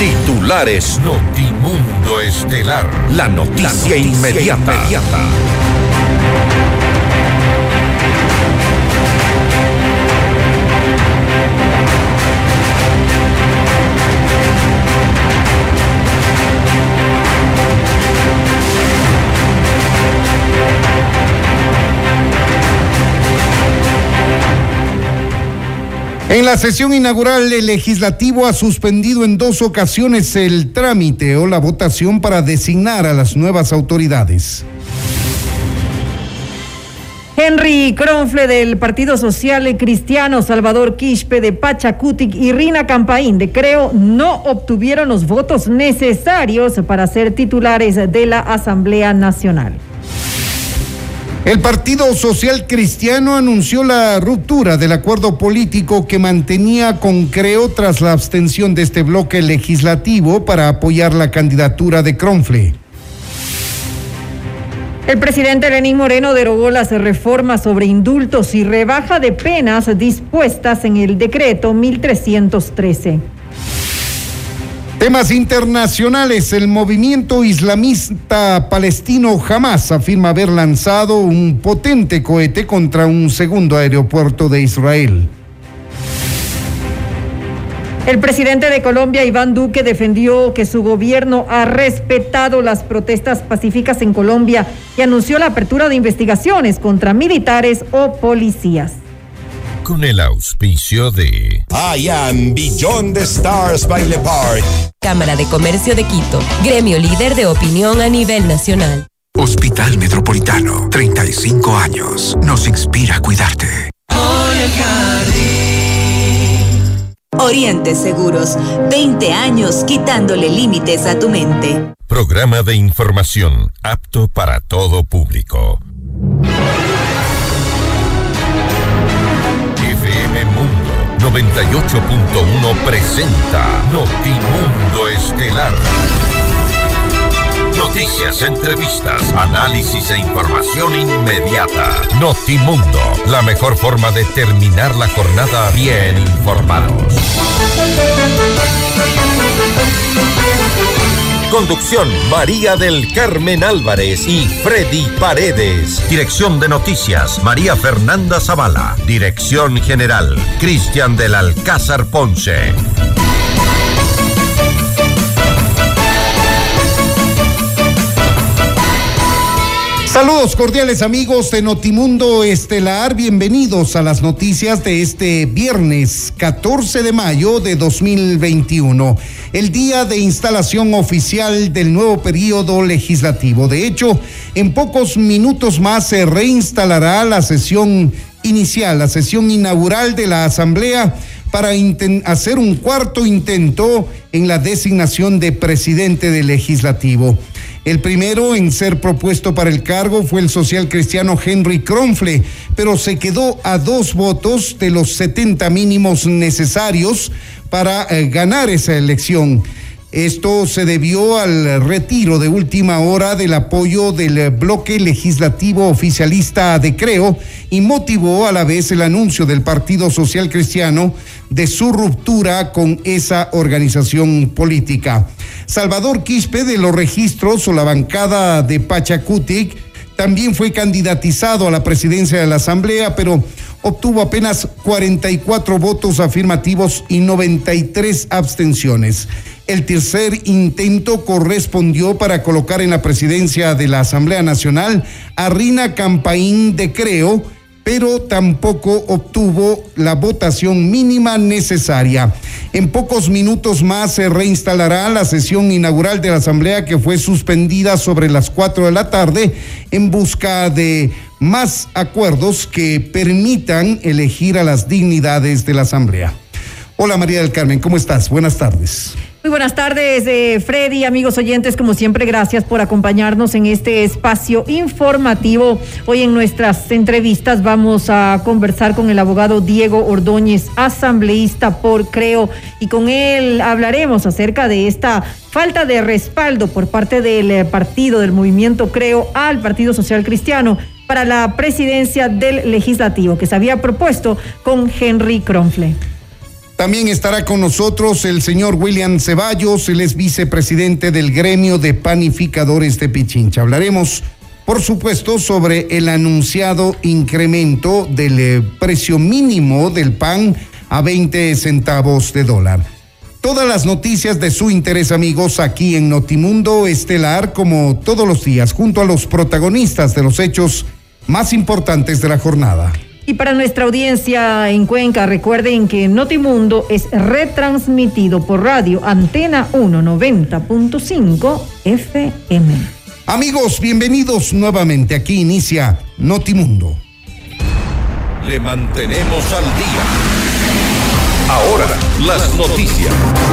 Titulares Notimundo Estelar. La noticia inmediata. En la sesión inaugural, el legislativo ha suspendido en 2 ocasiones el trámite o la votación para designar a las nuevas autoridades. Henry Kronfle del Partido Social Cristiano, Salvador Quispe de Pachacutic y Rina Campaín de Creo no obtuvieron los votos necesarios para ser titulares de la Asamblea Nacional. El Partido Social Cristiano anunció la ruptura del acuerdo político que mantenía con Creo tras la abstención de este bloque legislativo para apoyar la candidatura de Kronfle. El presidente Lenín Moreno derogó las reformas sobre indultos y rebaja de penas dispuestas en el decreto 1313. Temas internacionales. El movimiento islamista palestino Hamas afirma haber lanzado un potente cohete contra un segundo aeropuerto de Israel. El presidente de Colombia, Iván Duque, defendió que su gobierno ha respetado las protestas pacíficas en Colombia y anunció la apertura de investigaciones contra militares o policías. Con el auspicio de I Am Beyond the Stars Baile Park. Cámara de Comercio de Quito, gremio líder de opinión a nivel nacional. Hospital Metropolitano, 35 años. Nos inspira a cuidarte. Oriente Seguros, 20 años quitándole límites a tu mente. Programa de información apto para todo público. FM Mundo 98.1 presenta Notimundo Estelar. Noticias, entrevistas, análisis e información inmediata. Notimundo, la mejor forma de terminar la jornada bien informados. Conducción, María del Carmen Álvarez y Freddy Paredes. Dirección de Noticias, María Fernanda Zavala. Dirección General, Cristian del Alcázar Ponce. Saludos cordiales amigos de Notimundo Estelar, bienvenidos a las noticias de este viernes 14 de mayo de 2021, el día de instalación oficial del nuevo periodo legislativo. De hecho, en pocos minutos más se reinstalará la sesión inicial, la sesión inaugural de la Asamblea para hacer un cuarto intento en la designación de presidente del legislativo. El primero en ser propuesto para el cargo fue el social cristiano Henry Kronfle, pero se quedó a 2 votos de los 70 mínimos necesarios para ganar esa elección. Esto se debió al retiro de última hora del apoyo del bloque legislativo oficialista de Creo y motivó a la vez el anuncio del Partido Social Cristiano de su ruptura con esa organización política. Salvador Quispe de los registros o la bancada de Pachacutic también fue candidatizado a la presidencia de la Asamblea, pero obtuvo apenas 44 votos afirmativos y 93 abstenciones. El tercer intento correspondió para colocar en la presidencia de la Asamblea Nacional a Rina Campaín de Creo, pero tampoco obtuvo la votación mínima necesaria. En pocos minutos más se reinstalará la sesión inaugural de la Asamblea, que fue suspendida sobre las 4 de la tarde en busca de más acuerdos que permitan elegir a las dignidades de la Asamblea. Hola María del Carmen, ¿cómo estás? Buenas tardes. Muy buenas tardes, Freddy, amigos oyentes, como siempre, gracias por acompañarnos en este espacio informativo. Hoy en nuestras entrevistas vamos a conversar con el abogado Diego Ordóñez, asambleísta por Creo, y con él hablaremos acerca de esta falta de respaldo por parte del partido, del movimiento Creo, al Partido Social Cristiano para la presidencia del Legislativo que se había propuesto con Henry Kronfle. También estará con nosotros el señor William Ceballos, él es vicepresidente del gremio de panificadores de Pichincha. Hablaremos, por supuesto, sobre el anunciado incremento del precio mínimo del pan a 20 centavos de dólar. Todas las noticias de su interés, amigos, aquí en Notimundo Estelar, como todos los días, junto a los protagonistas de los hechos más importantes de la jornada. Y para nuestra audiencia en Cuenca, recuerden que Notimundo es retransmitido por radio Antena 190.5 FM. Amigos, bienvenidos nuevamente. Aquí inicia Notimundo. Le mantenemos al día. Ahora, las noticias.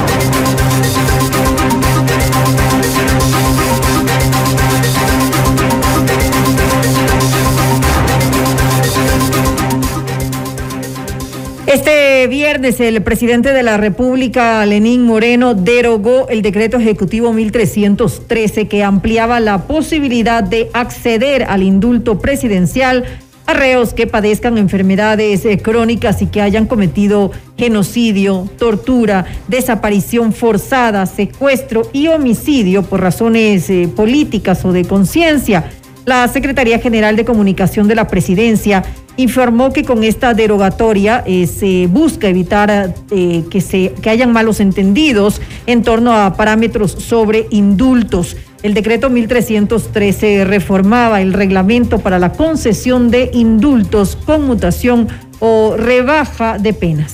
Este viernes el presidente de la República, Lenín Moreno, derogó el decreto ejecutivo 1313 que ampliaba la posibilidad de acceder al indulto presidencial a reos que padezcan enfermedades crónicas y que hayan cometido genocidio, tortura, desaparición forzada, secuestro y homicidio por razones políticas o de conciencia. La Secretaría General de Comunicación de la Presidencia informó que con esta derogatoria se busca evitar que hayan malos entendidos en torno a parámetros sobre indultos. El decreto 1313 reformaba el reglamento para la concesión de indultos, conmutación o rebaja de penas.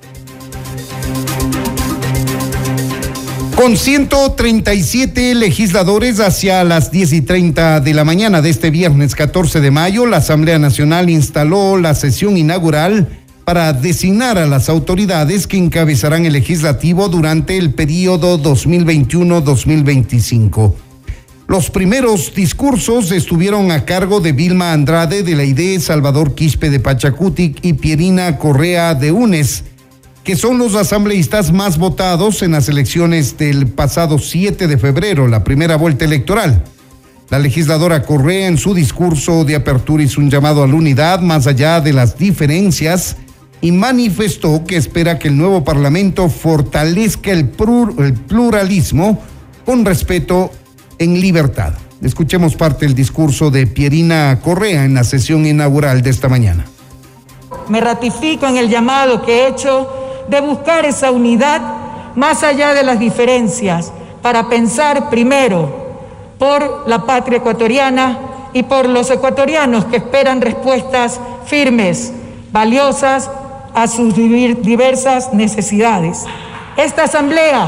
Con 137 legisladores hacia las 10:30 de la mañana de este viernes 14 de mayo, la Asamblea Nacional instaló la sesión inaugural para designar a las autoridades que encabezarán el legislativo durante el periodo 2021-2025. Los primeros discursos estuvieron a cargo de Vilma Andrade de la IDE, Salvador Quispe de Pachacutic y Pierina Correa de UNES, que son los asambleístas más votados en las elecciones del pasado 7 de febrero, la primera vuelta electoral. La legisladora Correa en su discurso de apertura hizo un llamado a la unidad más allá de las diferencias y manifestó que espera que el nuevo Parlamento fortalezca el pluralismo con respeto en libertad. Escuchemos parte del discurso de Pierina Correa en la sesión inaugural de esta mañana. Me ratifico en el llamado que he hecho de buscar esa unidad más allá de las diferencias para pensar primero por la patria ecuatoriana y por los ecuatorianos que esperan respuestas firmes, valiosas a sus diversas necesidades. Esta asamblea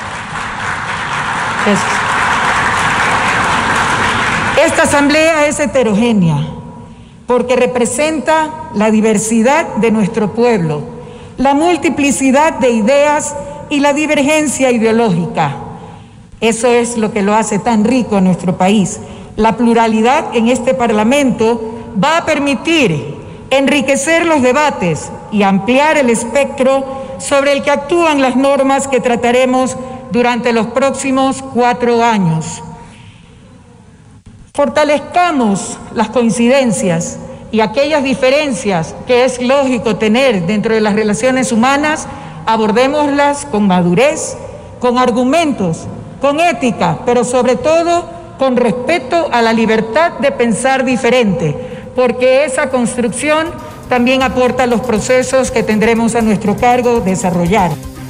es heterogénea porque representa la diversidad de nuestro pueblo, la multiplicidad de ideas y la divergencia ideológica. Eso es lo que lo hace tan rico a nuestro país. La pluralidad en este Parlamento va a permitir enriquecer los debates y ampliar el espectro sobre el que actúan las normas que trataremos durante los próximos 4 años. Fortalezcamos las coincidencias y aquellas diferencias que es lógico tener dentro de las relaciones humanas, abordémoslas con madurez, con argumentos, con ética, pero sobre todo con respeto a la libertad de pensar diferente, porque esa construcción también aporta los procesos que tendremos a nuestro cargo desarrollar.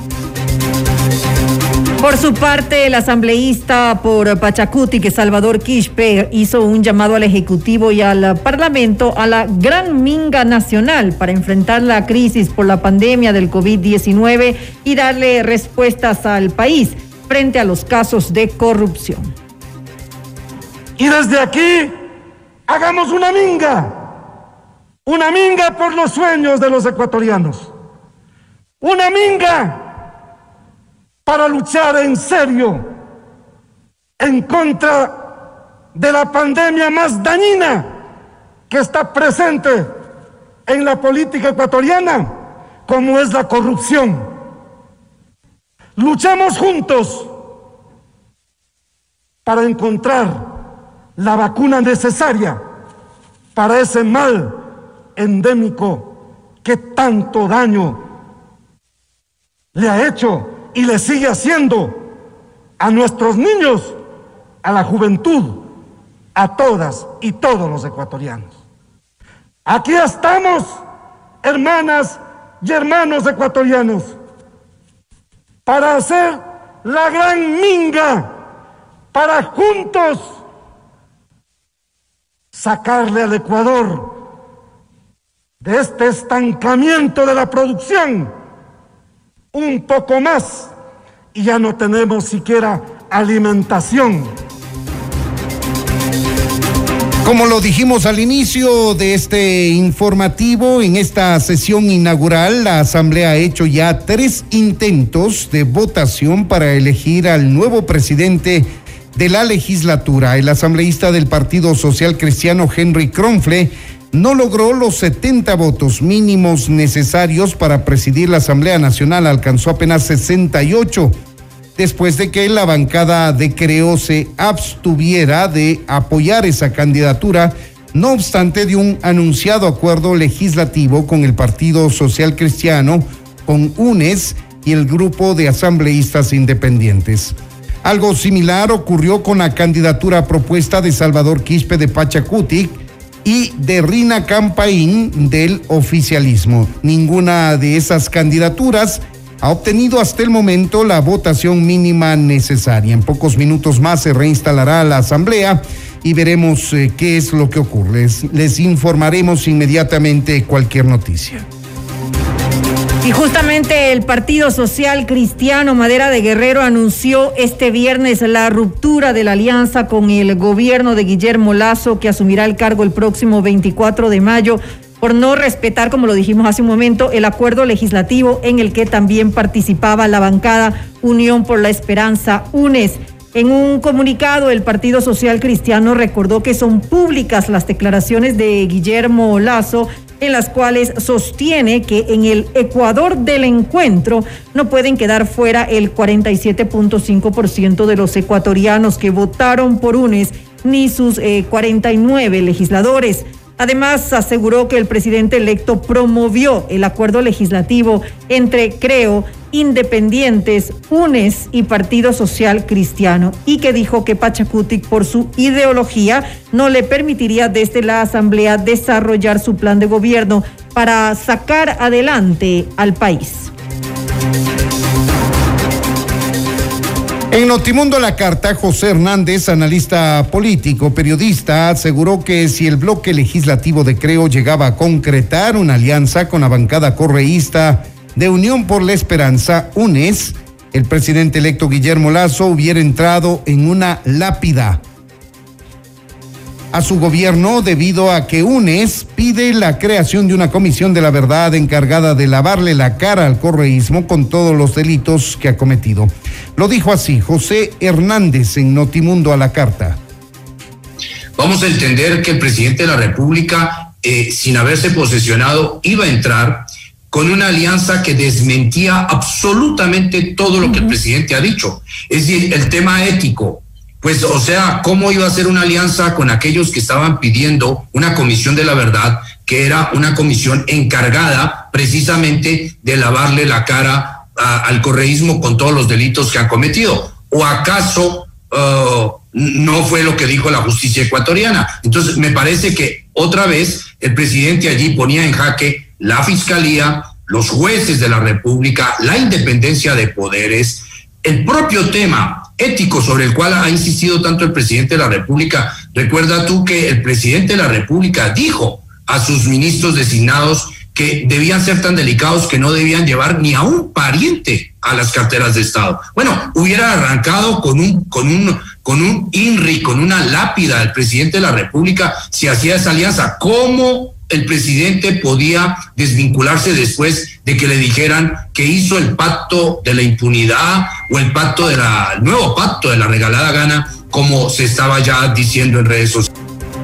Por su parte, el asambleísta por Pachacutic, que Salvador Quispe, hizo un llamado al Ejecutivo y al Parlamento a la gran minga nacional para enfrentar la crisis por la pandemia del COVID-19 y darle respuestas al país frente a los casos de corrupción. Y desde aquí, hagamos una minga por los sueños de los ecuatorianos, una minga para luchar en serio en contra de la pandemia más dañina que está presente en la política ecuatoriana, como es la corrupción. Luchemos juntos para encontrar la vacuna necesaria para ese mal endémico que tanto daño le ha hecho y le sigue haciendo a nuestros niños, a la juventud, a todas y todos los ecuatorianos. Aquí estamos, hermanas y hermanos ecuatorianos, para hacer la gran minga, para juntos sacarle al Ecuador de este estancamiento de la producción un poco más, y ya no tenemos siquiera alimentación. Como lo dijimos al inicio de este informativo, en esta sesión inaugural, la Asamblea ha hecho ya 3 intentos de votación para elegir al nuevo presidente de la legislatura. El asambleísta del Partido Social Cristiano, Henry Kronfle, no logró los 70 votos mínimos necesarios para presidir la Asamblea Nacional, alcanzó apenas 68. Después de que la bancada de Creo se abstuviera de apoyar esa candidatura, no obstante de un anunciado acuerdo legislativo con el Partido Social Cristiano, con UNES y el grupo de asambleístas independientes. Algo similar ocurrió con la candidatura propuesta de Salvador Quispe de Pachacutic y de Rina Campaín del oficialismo. Ninguna de esas candidaturas ha obtenido hasta el momento la votación mínima necesaria. En pocos minutos más se reinstalará la asamblea y veremos qué es lo que ocurre. Les informaremos inmediatamente cualquier noticia. Y justamente el Partido Social Cristiano Madera de Guerrero anunció este viernes la ruptura de la alianza con el gobierno de Guillermo Lasso, que asumirá el cargo el próximo 24 de mayo, por no respetar, como lo dijimos hace un momento, el acuerdo legislativo en el que también participaba la bancada Unión por la Esperanza, UNES. En un comunicado, el Partido Social Cristiano recordó que son públicas las declaraciones de Guillermo Lasso, en las cuales sostiene que en el Ecuador del encuentro no pueden quedar fuera el 47.5% de los ecuatorianos que votaron por UNES, ni sus 49 legisladores. Además, aseguró que el presidente electo promovió el acuerdo legislativo entre Creo, Independientes, UNES y Partido Social Cristiano, y que dijo que Pachacutic, por su ideología, no le permitiría desde la Asamblea desarrollar su plan de gobierno para sacar adelante al país. En Notimundo La Carta, José Hernández, analista político, periodista, aseguró que si el bloque legislativo de Creo llegaba a concretar una alianza con la bancada correísta de Unión por la Esperanza, UNES, el presidente electo Guillermo Lasso hubiera entrado en una lápida a su gobierno, debido a que UNES pide la creación de una comisión de la verdad encargada de lavarle la cara al correísmo con todos los delitos que ha cometido. Lo dijo así José Hernández en Notimundo a la Carta. Vamos a entender que el presidente de la República, sin haberse posesionado, iba a entrar con una alianza que desmentía absolutamente todo lo que el presidente ha dicho. Es decir, el tema ético. Pues, o sea, ¿cómo iba a ser una alianza con aquellos que estaban pidiendo una comisión de la verdad, que era una comisión encargada precisamente de lavarle la cara al correísmo con todos los delitos que han cometido? ¿O acaso no fue lo que dijo la justicia ecuatoriana? Entonces, me parece que otra vez el presidente allí ponía en jaque la fiscalía, los jueces de la República, la independencia de poderes, el propio tema ético sobre el cual ha insistido tanto el presidente de la República. Recuerda tú que el presidente de la República dijo a sus ministros designados que debían ser tan delicados que no debían llevar ni a un pariente a las carteras de Estado. Bueno, hubiera arrancado con un INRI, con una lápida del presidente de la República si hacía esa alianza. ¿Cómo el presidente podía desvincularse después de que le dijeran que hizo el pacto de la impunidad o el nuevo pacto de la regalada gana, como se estaba ya diciendo en redes sociales?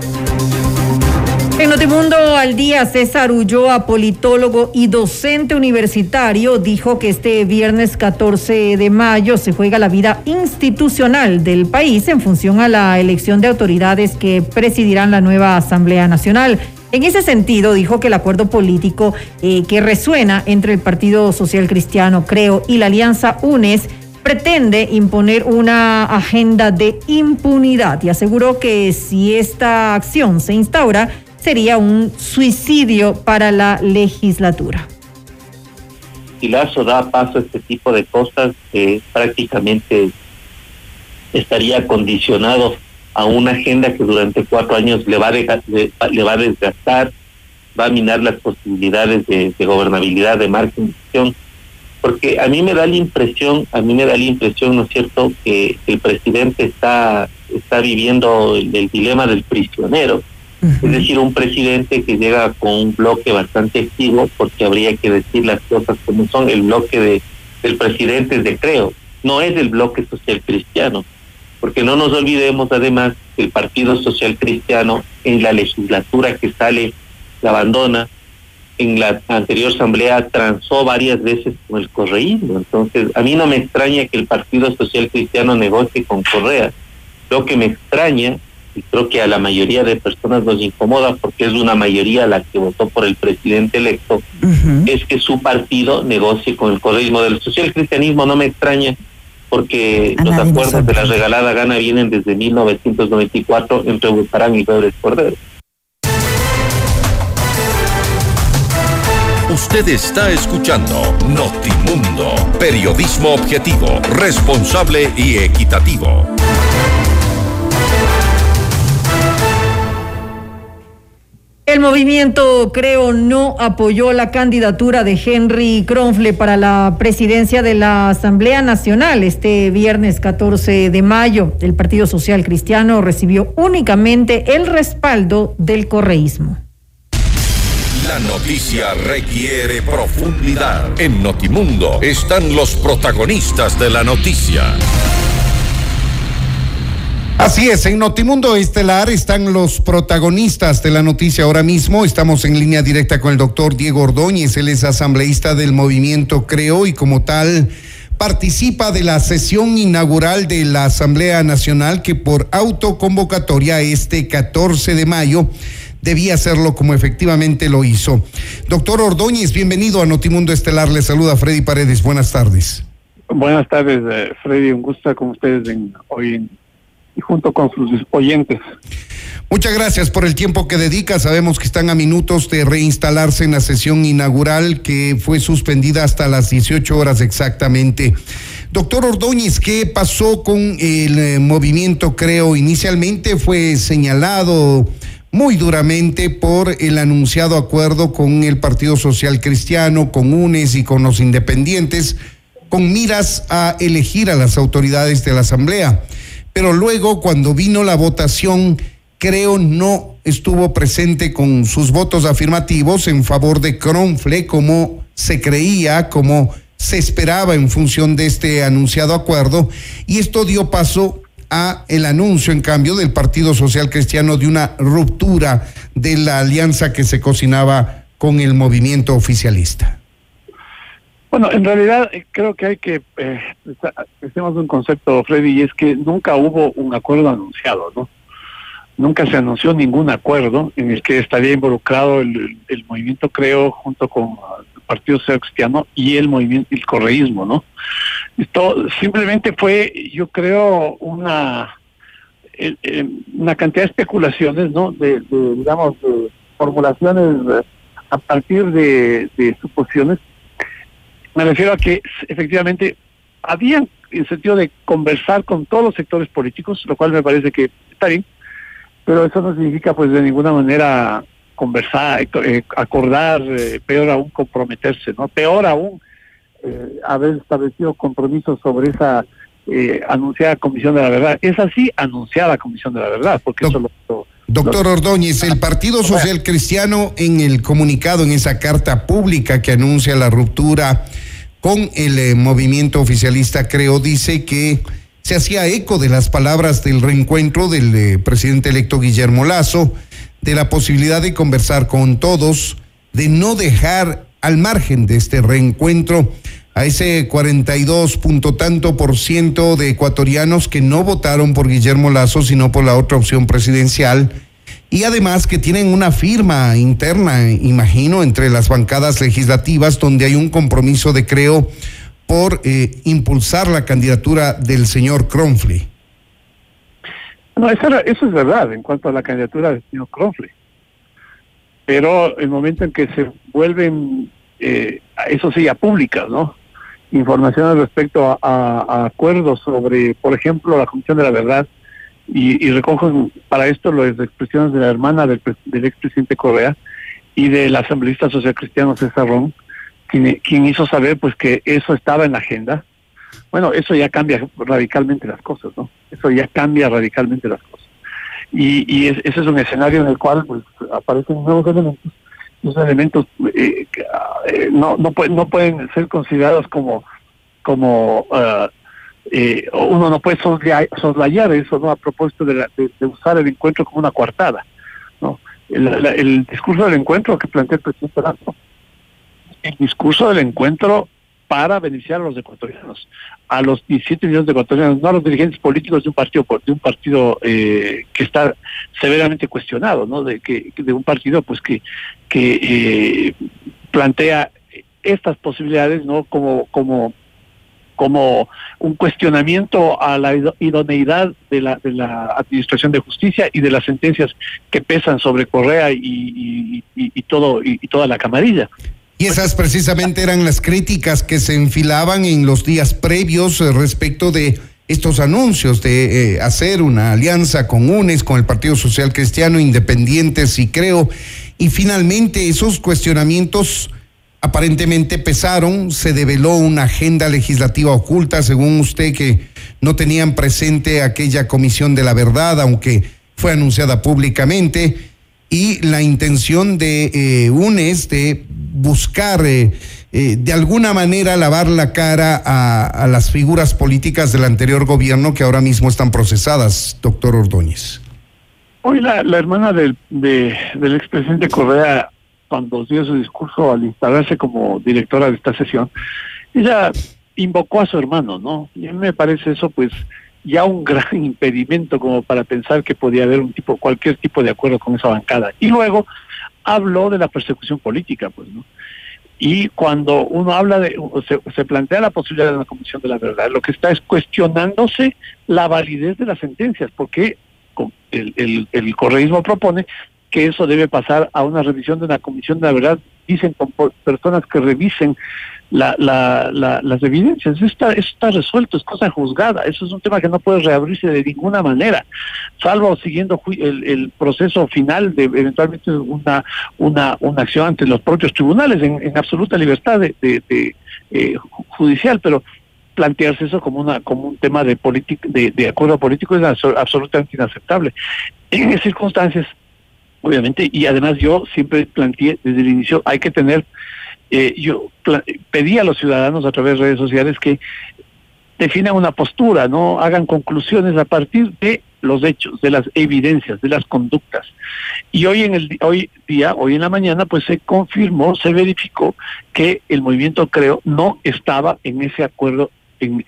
En Notimundo al Día, César Ulloa, politólogo y docente universitario, dijo que este viernes 14 de mayo se juega la vida institucional del país en función a la elección de autoridades que presidirán la nueva Asamblea Nacional. En ese sentido, dijo que el acuerdo político que resuena entre el Partido Social Cristiano, Creo, y la Alianza UNES pretende imponer una agenda de impunidad y aseguró que si esta acción se instaura, sería un suicidio para la legislatura. Si Lazo da paso a este tipo de cosas, prácticamente estaría condicionado a una agenda que durante 4 años le va a desgastar, va a minar las posibilidades de gobernabilidad, de margen de acción, porque a mí me da la impresión, ¿no es cierto?, que el presidente está viviendo el dilema del prisionero. Es decir, un presidente que llega con un bloque bastante activo, porque habría que decir las cosas como son. El bloque del presidente es de Creo, no es el bloque social cristiano, porque no nos olvidemos además que el Partido Social Cristiano en la legislatura que sale la abandona, en la anterior asamblea transó varias veces con el correísmo. Entonces, a mí no me extraña que el Partido Social Cristiano negocie con Correa. Lo que me extraña, y creo que a la mayoría de personas nos incomoda porque es una mayoría la que votó por el presidente electo, es que su partido negocie con el correísmo. Del socialcristianismo no me extraña, porque los acuerdos de la regalada gana vienen desde 1994 entre Bucarán y Pérez Cordero. Usted está escuchando Notimundo, periodismo objetivo, responsable y equitativo. El movimiento Creo no apoyó la candidatura de Henry Kronfle para la presidencia de la Asamblea Nacional este viernes 14 de mayo. El Partido Social Cristiano recibió únicamente el respaldo del correísmo. La noticia requiere profundidad. En Notimundo están los protagonistas de la noticia. Así es, en Notimundo Estelar están los protagonistas de la noticia. Ahora mismo estamos en línea directa con el doctor Diego Ordóñez. Él es asambleísta del movimiento Creo y como tal participa de la sesión inaugural de la Asamblea Nacional que por autoconvocatoria este 14 de mayo debía hacerlo como efectivamente lo hizo. Doctor Ordóñez, bienvenido a Notimundo Estelar. Le saluda Freddy Paredes. Buenas tardes. Buenas tardes, Freddy. Un gusto estar con ustedes hoy y junto con sus oyentes. Muchas gracias por el tiempo que dedica. Sabemos que están a minutos de reinstalarse en la sesión inaugural que fue suspendida hasta las 18 horas exactamente. Doctor Ordóñez, ¿qué pasó con el movimiento Creo? Inicialmente fue señalado muy duramente por el anunciado acuerdo con el Partido Social Cristiano, con UNES y con los independientes, con miras a elegir a las autoridades de la Asamblea. Pero luego, cuando vino la votación, Creo no estuvo presente con sus votos afirmativos en favor de Kronfle, como se creía, como se esperaba en función de este anunciado acuerdo, y esto dio paso a el anuncio, en cambio, del Partido Social Cristiano de una ruptura de la alianza que se cocinaba con el movimiento oficialista. Bueno, en realidad creo que hay que hacemos un concepto, Freddy, y es que nunca hubo un acuerdo anunciado, ¿no? Nunca se anunció ningún acuerdo en el que estaría involucrado el movimiento Creo junto con el Partido Social Cristiano y el movimiento, el correísmo, ¿no? Esto simplemente fue, yo creo, una cantidad de especulaciones, ¿no? De formulaciones a partir de suposiciones. Me refiero a que efectivamente había el sentido de conversar con todos los sectores políticos, lo cual me parece que está bien, pero eso no significa pues de ninguna manera conversar, acordar, peor aún comprometerse, ¿no? Peor aún haber establecido compromisos sobre esa anunciada Comisión de la Verdad. Es así anunciada Comisión de la Verdad, porque eso Doctor Ordóñez, el Partido Social Cristiano en el comunicado, en esa carta pública que anuncia la ruptura con el movimiento oficialista Creo, dice que se hacía eco de las palabras del reencuentro del presidente electo Guillermo Lasso, de la posibilidad de conversar con todos, de no dejar al margen de este reencuentro a ese 42% de ecuatorianos que no votaron por Guillermo Lasso, sino por la otra opción presidencial, y además que tienen una firma interna, imagino, entre las bancadas legislativas, donde hay un compromiso de Creo por impulsar la candidatura del señor Kronfle. No, eso es verdad en cuanto a la candidatura del señor Kronfle. Pero el momento en que se vuelven, eso sí, a públicas, ¿no? Informaciones respecto a acuerdos sobre, por ejemplo, la Comisión de la Verdad, y recojo para esto las expresiones de la hermana del expresidente Correa y del asambleísta social cristiano César Ron, quien hizo saber pues que eso estaba en la agenda. Bueno, eso ya cambia radicalmente las cosas, ¿no? Eso ya cambia radicalmente las cosas. Y ese es un escenario en el cual pues aparecen nuevos elementos. Esos elementos no pueden ser considerados como uno no puede soslayar eso, ¿no? A propósito de usar el encuentro como una coartada, ¿no? El discurso del encuentro que plantea el presidente Lazo, el discurso del encuentro para beneficiar a los ecuatorianos, a los 17 millones de ecuatorianos, no a los dirigentes políticos de un partido que está severamente cuestionado, ¿no? De un partido pues que plantea estas posibilidades, ¿no? Como un cuestionamiento a la idoneidad de la administración de justicia y de las sentencias que pesan sobre Correa y toda la camarilla. Y esas precisamente eran las críticas que se enfilaban en los días previos respecto de estos anuncios de hacer una alianza con UNES, con el Partido Social Cristiano, Independientes y Creo, y finalmente esos cuestionamientos aparentemente pesaron, se develó una agenda legislativa oculta, según usted, que no tenían presente aquella Comisión de la Verdad, aunque fue anunciada públicamente, y la intención de UNES de buscar de alguna manera lavar la cara a las figuras políticas del anterior gobierno que ahora mismo están procesadas, doctor Ordóñez. Hoy la hermana del expresidente Correa, cuando dio su discurso al instalarse como directora de esta sesión, ella invocó a su hermano, ¿no? Y a mí me parece eso pues ya un gran impedimento como para pensar que podía haber cualquier tipo de acuerdo con esa bancada. Y luego habló de la persecución política, pues, ¿no? Y cuando uno habla se plantea la posibilidad de una Comisión de la Verdad, lo que está es cuestionándose la validez de las sentencias, porque el correísmo propone que eso debe pasar a una revisión de una Comisión de la Verdad, dicen con personas que revisen las evidencias. Eso está resuelto, es cosa juzgada, eso es un tema que no puede reabrirse de ninguna manera, salvo siguiendo el proceso final de eventualmente una acción ante los propios tribunales en absoluta libertad judicial, pero plantearse eso como un tema de acuerdo político es absolutamente inaceptable. En esas circunstancias, obviamente, y además yo siempre planteé desde el inicio, hay que tener, pedí a los ciudadanos a través de redes sociales que definan una postura, no hagan conclusiones a partir de los hechos, de las evidencias, de las conductas. Y hoy en la mañana, pues se confirmó, se verificó que el movimiento Creo no estaba en ese acuerdo con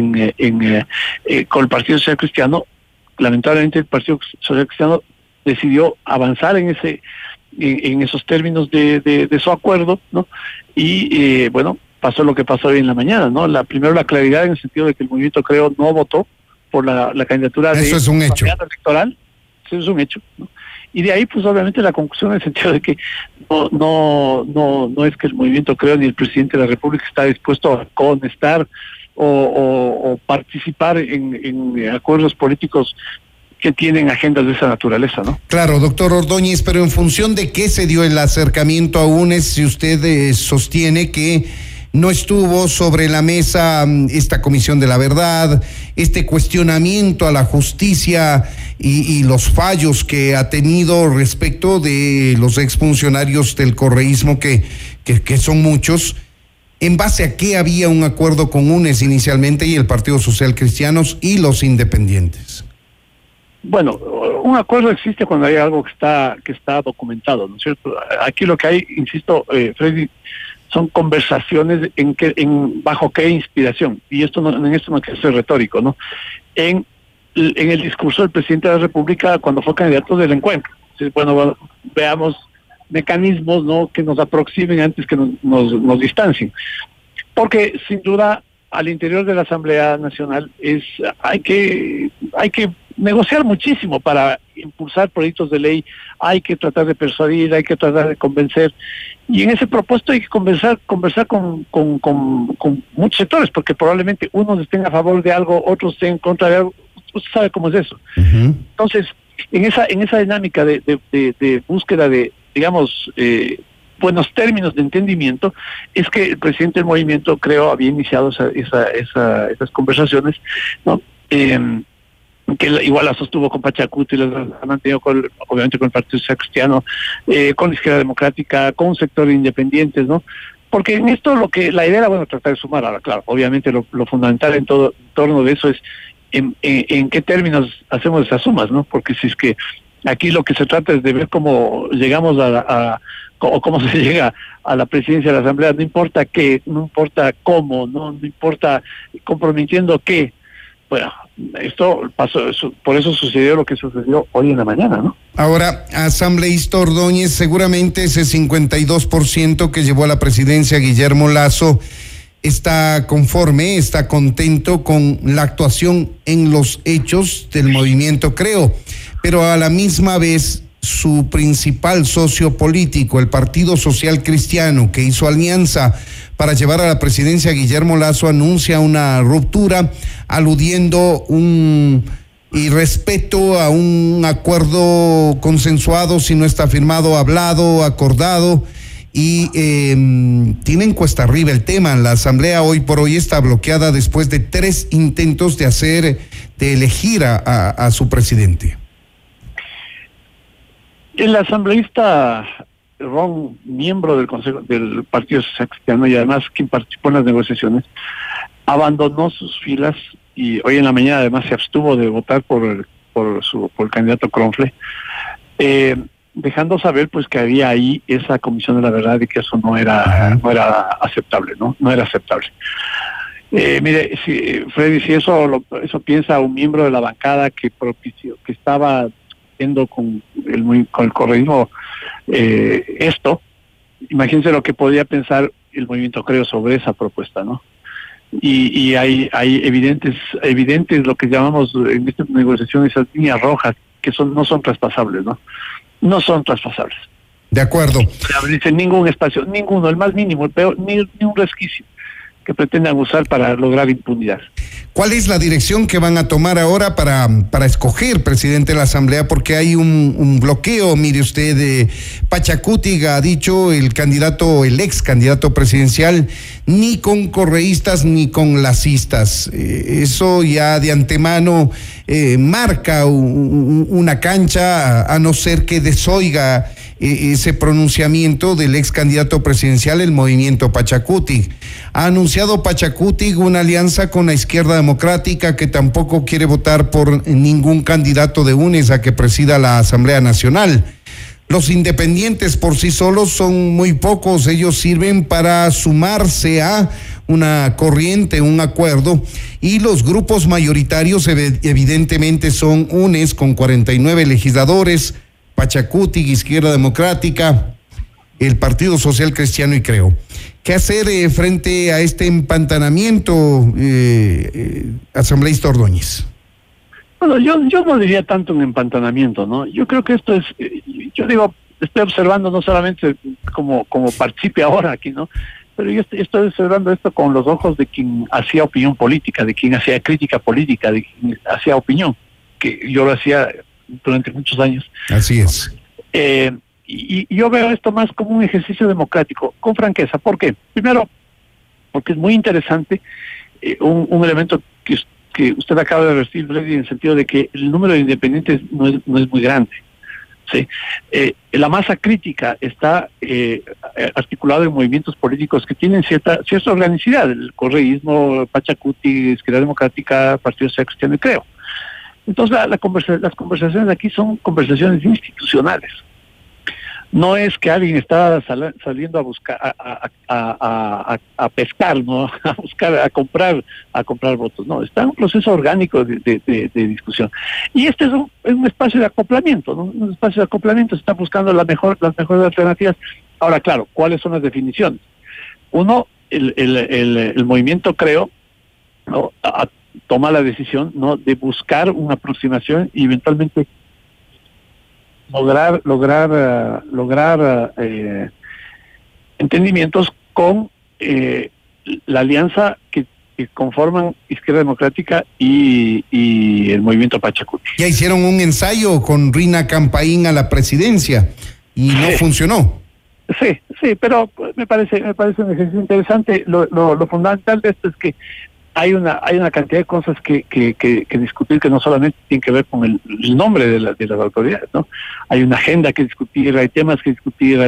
el Partido Social Cristiano. Lamentablemente el Partido Social Cristiano decidió avanzar en esos términos de su acuerdo, ¿no? Y bueno, pasó lo que pasó hoy en la mañana, ¿no? Primero la claridad en el sentido de que el movimiento Creo no votó por la candidatura eso es un hecho electoral, eso es un hecho, ¿no? Y de ahí pues obviamente la conclusión en el sentido de que no es que el movimiento Creo ni el presidente de la República está dispuesto a conestar o participar en acuerdos políticos que tienen agendas de esa naturaleza, ¿no? Claro, doctor Ordóñez, pero en función de qué se dio el acercamiento a UNES, si usted sostiene que no estuvo sobre la mesa esta Comisión de la Verdad, este cuestionamiento a la justicia y los fallos que ha tenido respecto de los exfuncionarios del correísmo, que son muchos, ¿en base a qué había un acuerdo con UNES inicialmente y el Partido Social Cristiano y los independientes? Bueno, un acuerdo existe cuando hay algo que está documentado, ¿no es cierto? Aquí lo que hay, insisto, Freddy, son conversaciones bajo qué inspiración, y esto no quiere ser retórico, ¿no? En el discurso del presidente de la República cuando fue candidato del encuentro. bueno, veamos mecanismos, ¿no?, que nos aproximen antes que nos distancien. Porque sin duda al interior de la Asamblea Nacional hay que negociar muchísimo para impulsar proyectos de ley, hay que tratar de persuadir, hay que tratar de convencer, y en ese propósito hay que conversar con muchos sectores, porque probablemente unos estén a favor de algo, otros estén en contra de algo. Usted sabe cómo es eso. Entonces, en esa dinámica de búsqueda de, digamos, buenos términos de entendimiento, es que el presidente del movimiento, creo, había iniciado esas conversaciones, ¿no? Que igual la sostuvo con Pachacuti, las ha mantenido obviamente con el Partido Social Cristiano, con la Izquierda Democrática, con un sector de independientes, ¿no? Porque en esto la idea era, bueno, tratar de sumar. Ahora, claro, obviamente lo fundamental en torno de eso es en qué términos hacemos esas sumas, ¿no? Porque si es que aquí lo que se trata es de ver cómo llegamos o cómo se llega a la presidencia de la Asamblea, no importa qué, no importa cómo, no importa comprometiendo qué. Bueno, esto pasó, por eso sucedió lo que sucedió hoy en la mañana, ¿no? Ahora, asambleísta Ordóñez, seguramente ese 52% que llevó a la presidencia Guillermo Lasso está conforme, está contento con la actuación en los hechos del movimiento, creo, pero a la misma vez su principal socio político, el Partido Social Cristiano, que hizo alianza para llevar a la presidencia a Guillermo Lasso, anuncia una ruptura, aludiendo y respeto a un acuerdo consensuado, si no está firmado, hablado, acordado, y tienen cuesta arriba el tema. La asamblea hoy por hoy está bloqueada después de 3 intentos de elegir a su presidente. El asambleísta Ron, miembro del Consejo del Partido Social Cristiano y además quien participó en las negociaciones, abandonó sus filas y hoy en la mañana además se abstuvo de votar por el candidato Cronfle, dejando saber pues que había ahí esa comisión de la verdad y que eso no era aceptable, no era aceptable. Mire, Freddy, si eso piensa un miembro de la bancada que propició, que estaba con el correísmo esto, imagínense lo que podía pensar el movimiento Creo sobre esa propuesta, ¿no? Y hay evidentes lo que llamamos en esta negociación esas líneas rojas que no son traspasables, ¿no? No son traspasables. De acuerdo. No abrirse ningún espacio, ninguno, el más mínimo, el peor, ni un resquicio que pretendan usar para lograr impunidad. ¿Cuál es la dirección que van a tomar ahora para escoger presidente de la Asamblea? Porque hay un bloqueo, mire usted, Pachacuti ha dicho, el ex candidato presidencial, ni con correístas ni con lacistas. Eso ya de antemano marca una cancha, a no ser que desoiga ese pronunciamiento del ex candidato presidencial, el movimiento Pachacuti. Ha anunciado Pachacuti una alianza con la Izquierda Democrática, que tampoco quiere votar por ningún candidato de UNES a que presida la Asamblea Nacional. Los independientes por sí solos son muy pocos, ellos sirven para sumarse a una corriente, un acuerdo, y los grupos mayoritarios evidentemente son UNES con 49 legisladores, Pachacuti, Izquierda Democrática, el Partido Social Cristiano y Creo. ¿Qué hacer frente a este empantanamiento, asambleísta Ordóñez? Bueno, yo no diría tanto un empantanamiento, ¿no? Yo creo que esto es, estoy observando no solamente como participe ahora aquí, ¿no? Pero yo estoy observando esto con los ojos de quien hacía opinión política, de quien hacía crítica política, de quien hacía opinión, que yo lo hacía durante muchos años. Así es. Y yo veo esto más como un ejercicio democrático, con franqueza. ¿Por qué? Primero, porque es muy interesante un elemento que usted acaba de decir, Freddy, en el sentido de que el número de independientes no es muy grande. ¿Sí? La masa crítica está articulada en movimientos políticos que tienen cierta organicidad, el correísmo, Pachacuti, Izquierda Democrática, Partido Social Cristiano y Creo. Entonces las conversaciones aquí son conversaciones institucionales. No es que alguien está saliendo a buscar, a pescar, ¿no? A buscar, a comprar votos. No, está en un proceso orgánico de discusión. Y este es un espacio de acoplamiento, ¿no? Un espacio de acoplamiento, se está buscando las mejores alternativas. Ahora, claro, ¿cuáles son las definiciones? Uno, el movimiento, creo, ¿no? Toma la decisión, ¿no?, de buscar una aproximación y eventualmente lograr entendimientos con la alianza que conforman Izquierda Democrática y el movimiento Pachacuti. Ya hicieron un ensayo con Rina Campaín a la presidencia y no funcionó. Sí, pero me parece un ejercicio interesante. Lo fundamental de esto es que hay una cantidad de cosas que discutir, que no solamente tienen que ver con el nombre de las autoridades, ¿no? Hay una agenda que discutir, hay temas que discutir,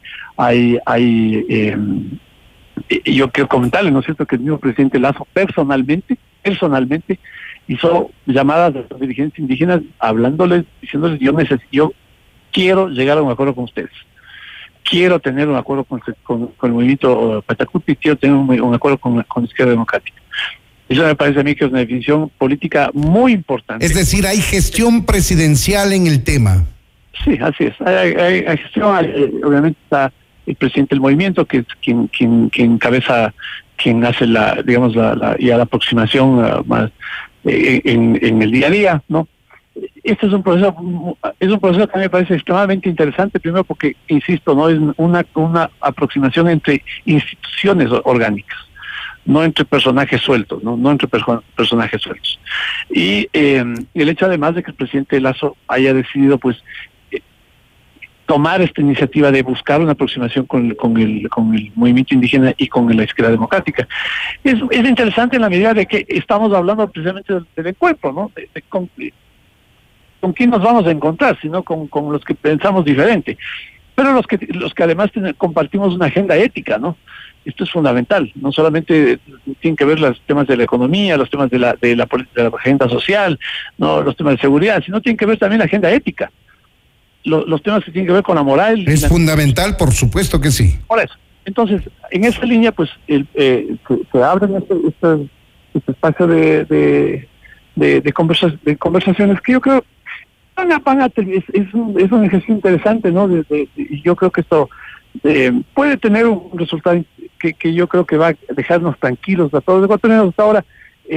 yo quiero comentarle, ¿no es cierto?, que el mismo presidente Lasso personalmente hizo llamadas a los dirigentes indígenas, hablándoles, diciéndoles, yo quiero llegar a un acuerdo con ustedes. Quiero tener un acuerdo con el movimiento Pachacuti, quiero tener un acuerdo con Izquierda Democrática. Eso me parece a mí que es una definición política muy importante. Es decir, hay gestión presidencial en el tema. Sí, así es. Hay gestión, obviamente está el presidente del movimiento, que es quien encabeza, quien hace la aproximación más en el día a día, ¿no? Este es un proceso que me parece extremadamente interesante, primero porque, insisto, no es una aproximación entre instituciones orgánicas, no entre personajes sueltos, no entre personajes sueltos. Y el hecho además de que el presidente Lasso haya decidido pues tomar esta iniciativa de buscar una aproximación con el movimiento indígena y con la Izquierda Democrática. Es interesante en la medida de que estamos hablando precisamente del encuentro, ¿no? Con quién nos vamos a encontrar, sino con los que pensamos diferente. Pero los que además compartimos una agenda ética, ¿no? Esto es fundamental. No solamente tienen que ver los temas de la economía, los temas de la agenda social, no los temas de seguridad, sino tienen que ver también la agenda ética. Los temas que tienen que ver con la moral. Es fundamental, por supuesto que sí. Por eso. Entonces, en esa línea, pues, se abren este espacio de conversaciones que yo creo es un ejercicio interesante, ¿no? Y yo creo que esto puede tener un resultado que yo creo que va a dejarnos tranquilos a todos los ecuatorianos hasta ahora.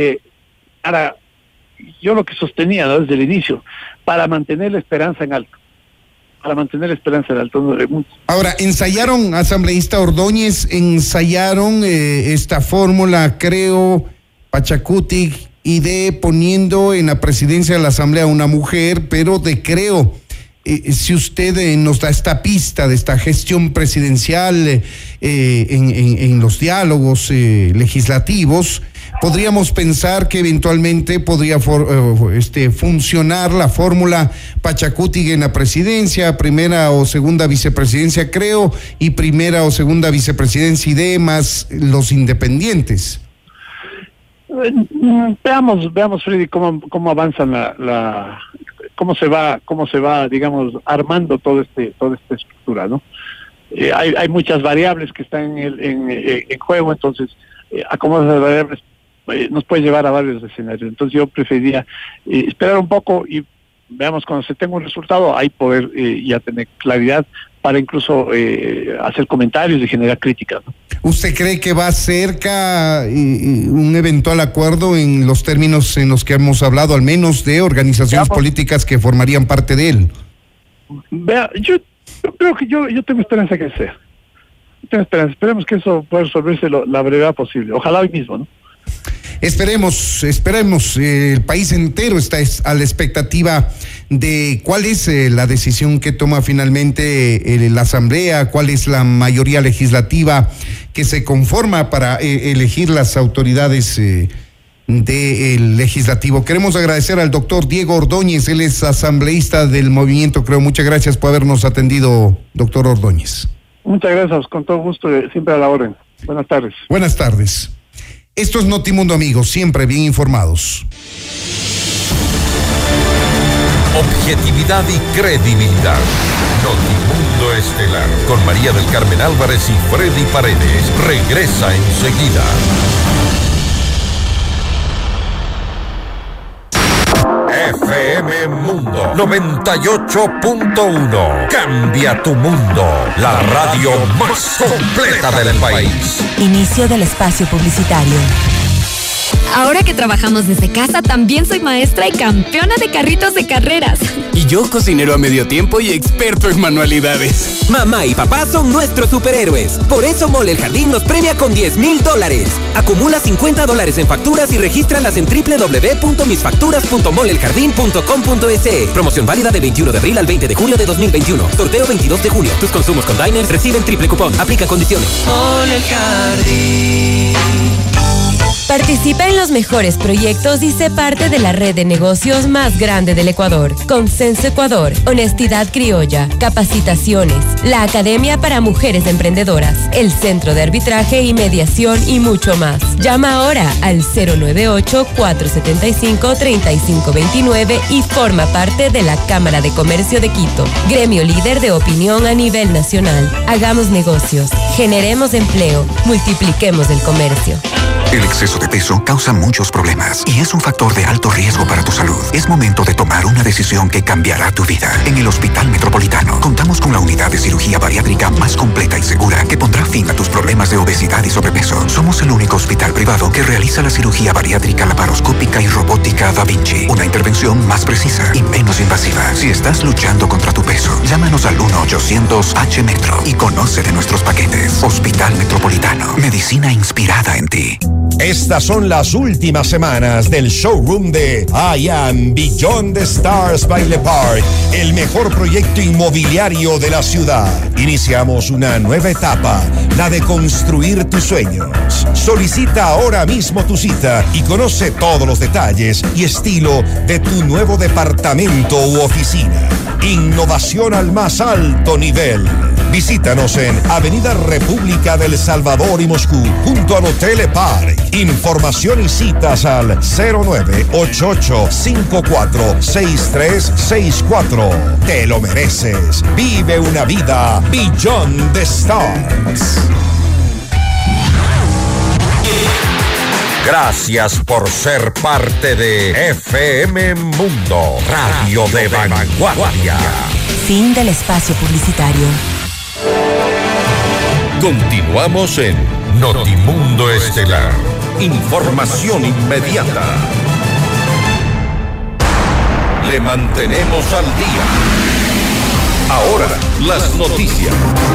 Yo lo que sostenía, ¿no?, desde el inicio, para mantener la esperanza en alto. Ahora, ensayaron, asambleísta Ordóñez, esta fórmula, creo, Pachacuti, y poniendo en la presidencia de la Asamblea una mujer, pero creo, si usted nos da esta pista de esta gestión presidencial en los diálogos legislativos, podríamos pensar que eventualmente podría funcionar la fórmula Pachacuti en la presidencia, primera o segunda vicepresidencia, creo, y primera o segunda vicepresidencia y más los independientes. Veamos, Freddy, cómo avanzan cómo se va, digamos, armando toda esta estructura, ¿no? Hay muchas variables que están en juego, entonces acomodar esas variables nos puede llevar a varios escenarios. Entonces yo preferiría esperar un poco y veamos cuando se tenga un resultado, ahí poder ya tener claridad para incluso hacer comentarios y generar críticas, ¿no? ¿Usted cree que va cerca un eventual acuerdo en los términos en los que hemos hablado, al menos de organizaciones políticas que formarían parte de él? Yo creo que yo tengo esperanza que sea. Esperemos que eso pueda resolverse la brevedad posible. Ojalá hoy mismo, ¿no? Esperemos, el país entero está a la expectativa de cuál es la decisión que toma finalmente la Asamblea, cuál es la mayoría legislativa que se conforma para elegir las autoridades del legislativo. Queremos agradecer al doctor Diego Ordóñez, él es asambleísta del movimiento, creo. Muchas gracias por habernos atendido, doctor Ordóñez. Muchas gracias, con todo gusto, siempre a la orden. Buenas tardes. Buenas tardes. Esto es Notimundo, amigos, siempre bien informados. objetividad y credibilidad. Notimundo Estelar, con María del Carmen Álvarez y Freddy Paredes, regresa enseguida. FM Mundo 98.1. Cambia tu mundo. La radio más completa del país. Inicio del espacio publicitario. Ahora que trabajamos desde casa, también soy maestra y campeona de carritos de carreras. Y yo cocinero a medio tiempo y experto en manualidades. Mamá y papá son nuestros superhéroes. Por eso Mole el Jardín nos premia con $10,000. Acumula $50 en facturas y regístralas en www.misfacturas.moleljardin.com.es. Promoción válida del 21 de abril al 20 de julio de 2021. Sorteo 22 de junio. Tus consumos con Diners reciben triple cupón. Aplica condiciones. Mole el Jardín. Participa en los mejores proyectos y sé parte de la red de negocios más grande del Ecuador. Consenso Ecuador, Honestidad Criolla, Capacitaciones, la Academia para Mujeres Emprendedoras, el Centro de Arbitraje y Mediación y mucho más. Llama ahora al 098-475-3529 y forma parte de la Cámara de Comercio de Quito, gremio líder de opinión a nivel nacional. Hagamos negocios, generemos empleo, multipliquemos el comercio. El exceso de peso causa muchos problemas y es un factor de alto riesgo para tu salud. Es momento de tomar una decisión que cambiará tu vida. En el Hospital Metropolitano contamos con la unidad de cirugía bariátrica más completa y segura que pondrá fin a tus problemas de obesidad y sobrepeso. Somos el único hospital privado que realiza la cirugía bariátrica laparoscópica y robótica Da Vinci. Una intervención más precisa y menos invasiva. Si estás luchando contra tu peso, llámanos al 1-800-H-METRO y conoce de nuestros paquetes. Hospital Metropolitano. Medicina inspirada en ti. Estas son las últimas semanas del showroom de I Am Beyond the Stars Baile Park, el mejor proyecto inmobiliario de la ciudad. Iniciamos una nueva etapa, la de construir tus sueños. Solicita ahora mismo tu cita y conoce todos los detalles y estilo de tu nuevo departamento u oficina. Innovación al más alto nivel. Visítanos en Avenida República del Salvador y Moscú, junto al Hotel Park. Información y citas al 0988-546364. Te lo mereces. Vive una vida Beyond the Stars. Gracias por ser parte de FM Mundo, radio de vanguardia. Fin del espacio publicitario. Continuamos en Notimundo Estelar. Información inmediata. Le mantenemos al día. Ahora, las noticias.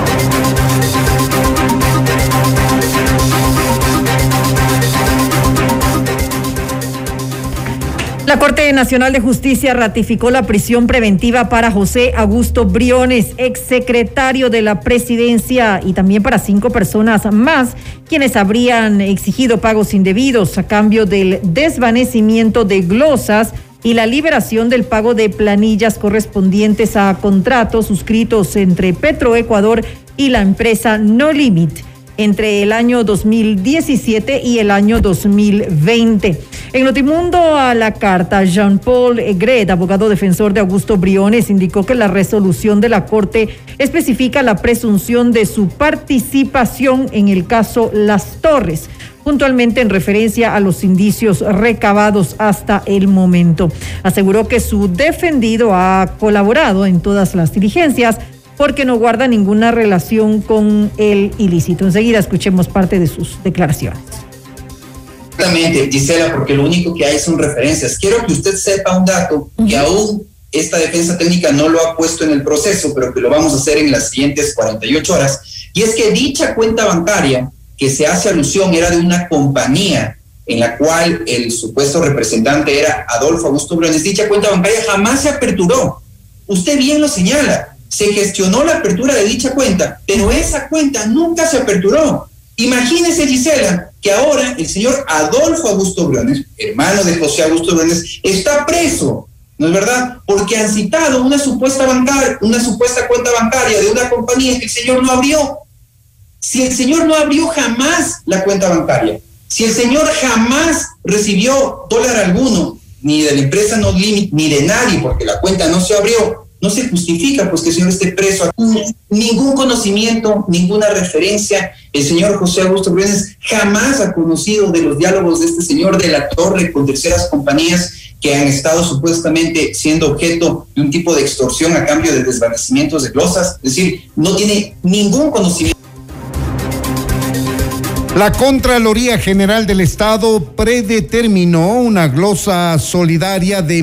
La Corte Nacional de Justicia ratificó la prisión preventiva para José Augusto Briones, exsecretario de la Presidencia, y también para 5 personas más, quienes habrían exigido pagos indebidos a cambio del desvanecimiento de glosas y la liberación del pago de planillas correspondientes a contratos suscritos entre Petroecuador y la empresa No Limit entre el año 2017 y el año 2020. En Notimundo a la carta, Jean-Paul Egret, abogado defensor de Augusto Briones, indicó que la resolución de la Corte especifica la presunción de su participación en el caso Las Torres, puntualmente en referencia a los indicios recabados hasta el momento. Aseguró que su defendido ha colaborado en todas las diligencias porque no guarda ninguna relación con el ilícito. Enseguida escuchemos parte de sus declaraciones. Exactamente, Gisela, porque lo único que hay son referencias. Quiero que usted sepa un dato que aún esta defensa técnica no lo ha puesto en el proceso, pero que lo vamos a hacer en las siguientes 48 horas, y es que dicha cuenta bancaria que se hace alusión era de una compañía en la cual el supuesto representante era Adolfo Augusto Briones. Dicha cuenta bancaria jamás se aperturó. Usted bien lo señala. Se gestionó la apertura de dicha cuenta, pero esa cuenta nunca se aperturó. Imagínese, Gisela, que ahora el señor Adolfo Augusto Briones, hermano de José Augusto Briones, está preso, ¿no es verdad? Porque han citado una supuesta cuenta bancaria de una compañía que el señor no abrió. Si el señor no abrió jamás la cuenta bancaria, si el señor jamás recibió dólar alguno ni de la empresa No Limit, ni de nadie, porque la cuenta no se abrió, no se justifica pues que el señor esté preso. Ningún conocimiento, ninguna referencia. El señor José Augusto Briones jamás ha conocido de los diálogos de este señor de la Torre con terceras compañías que han estado supuestamente siendo objeto de un tipo de extorsión a cambio de desvanecimientos de glosas. Es decir, no tiene ningún conocimiento. La Contraloría General del Estado predeterminó una glosa solidaria de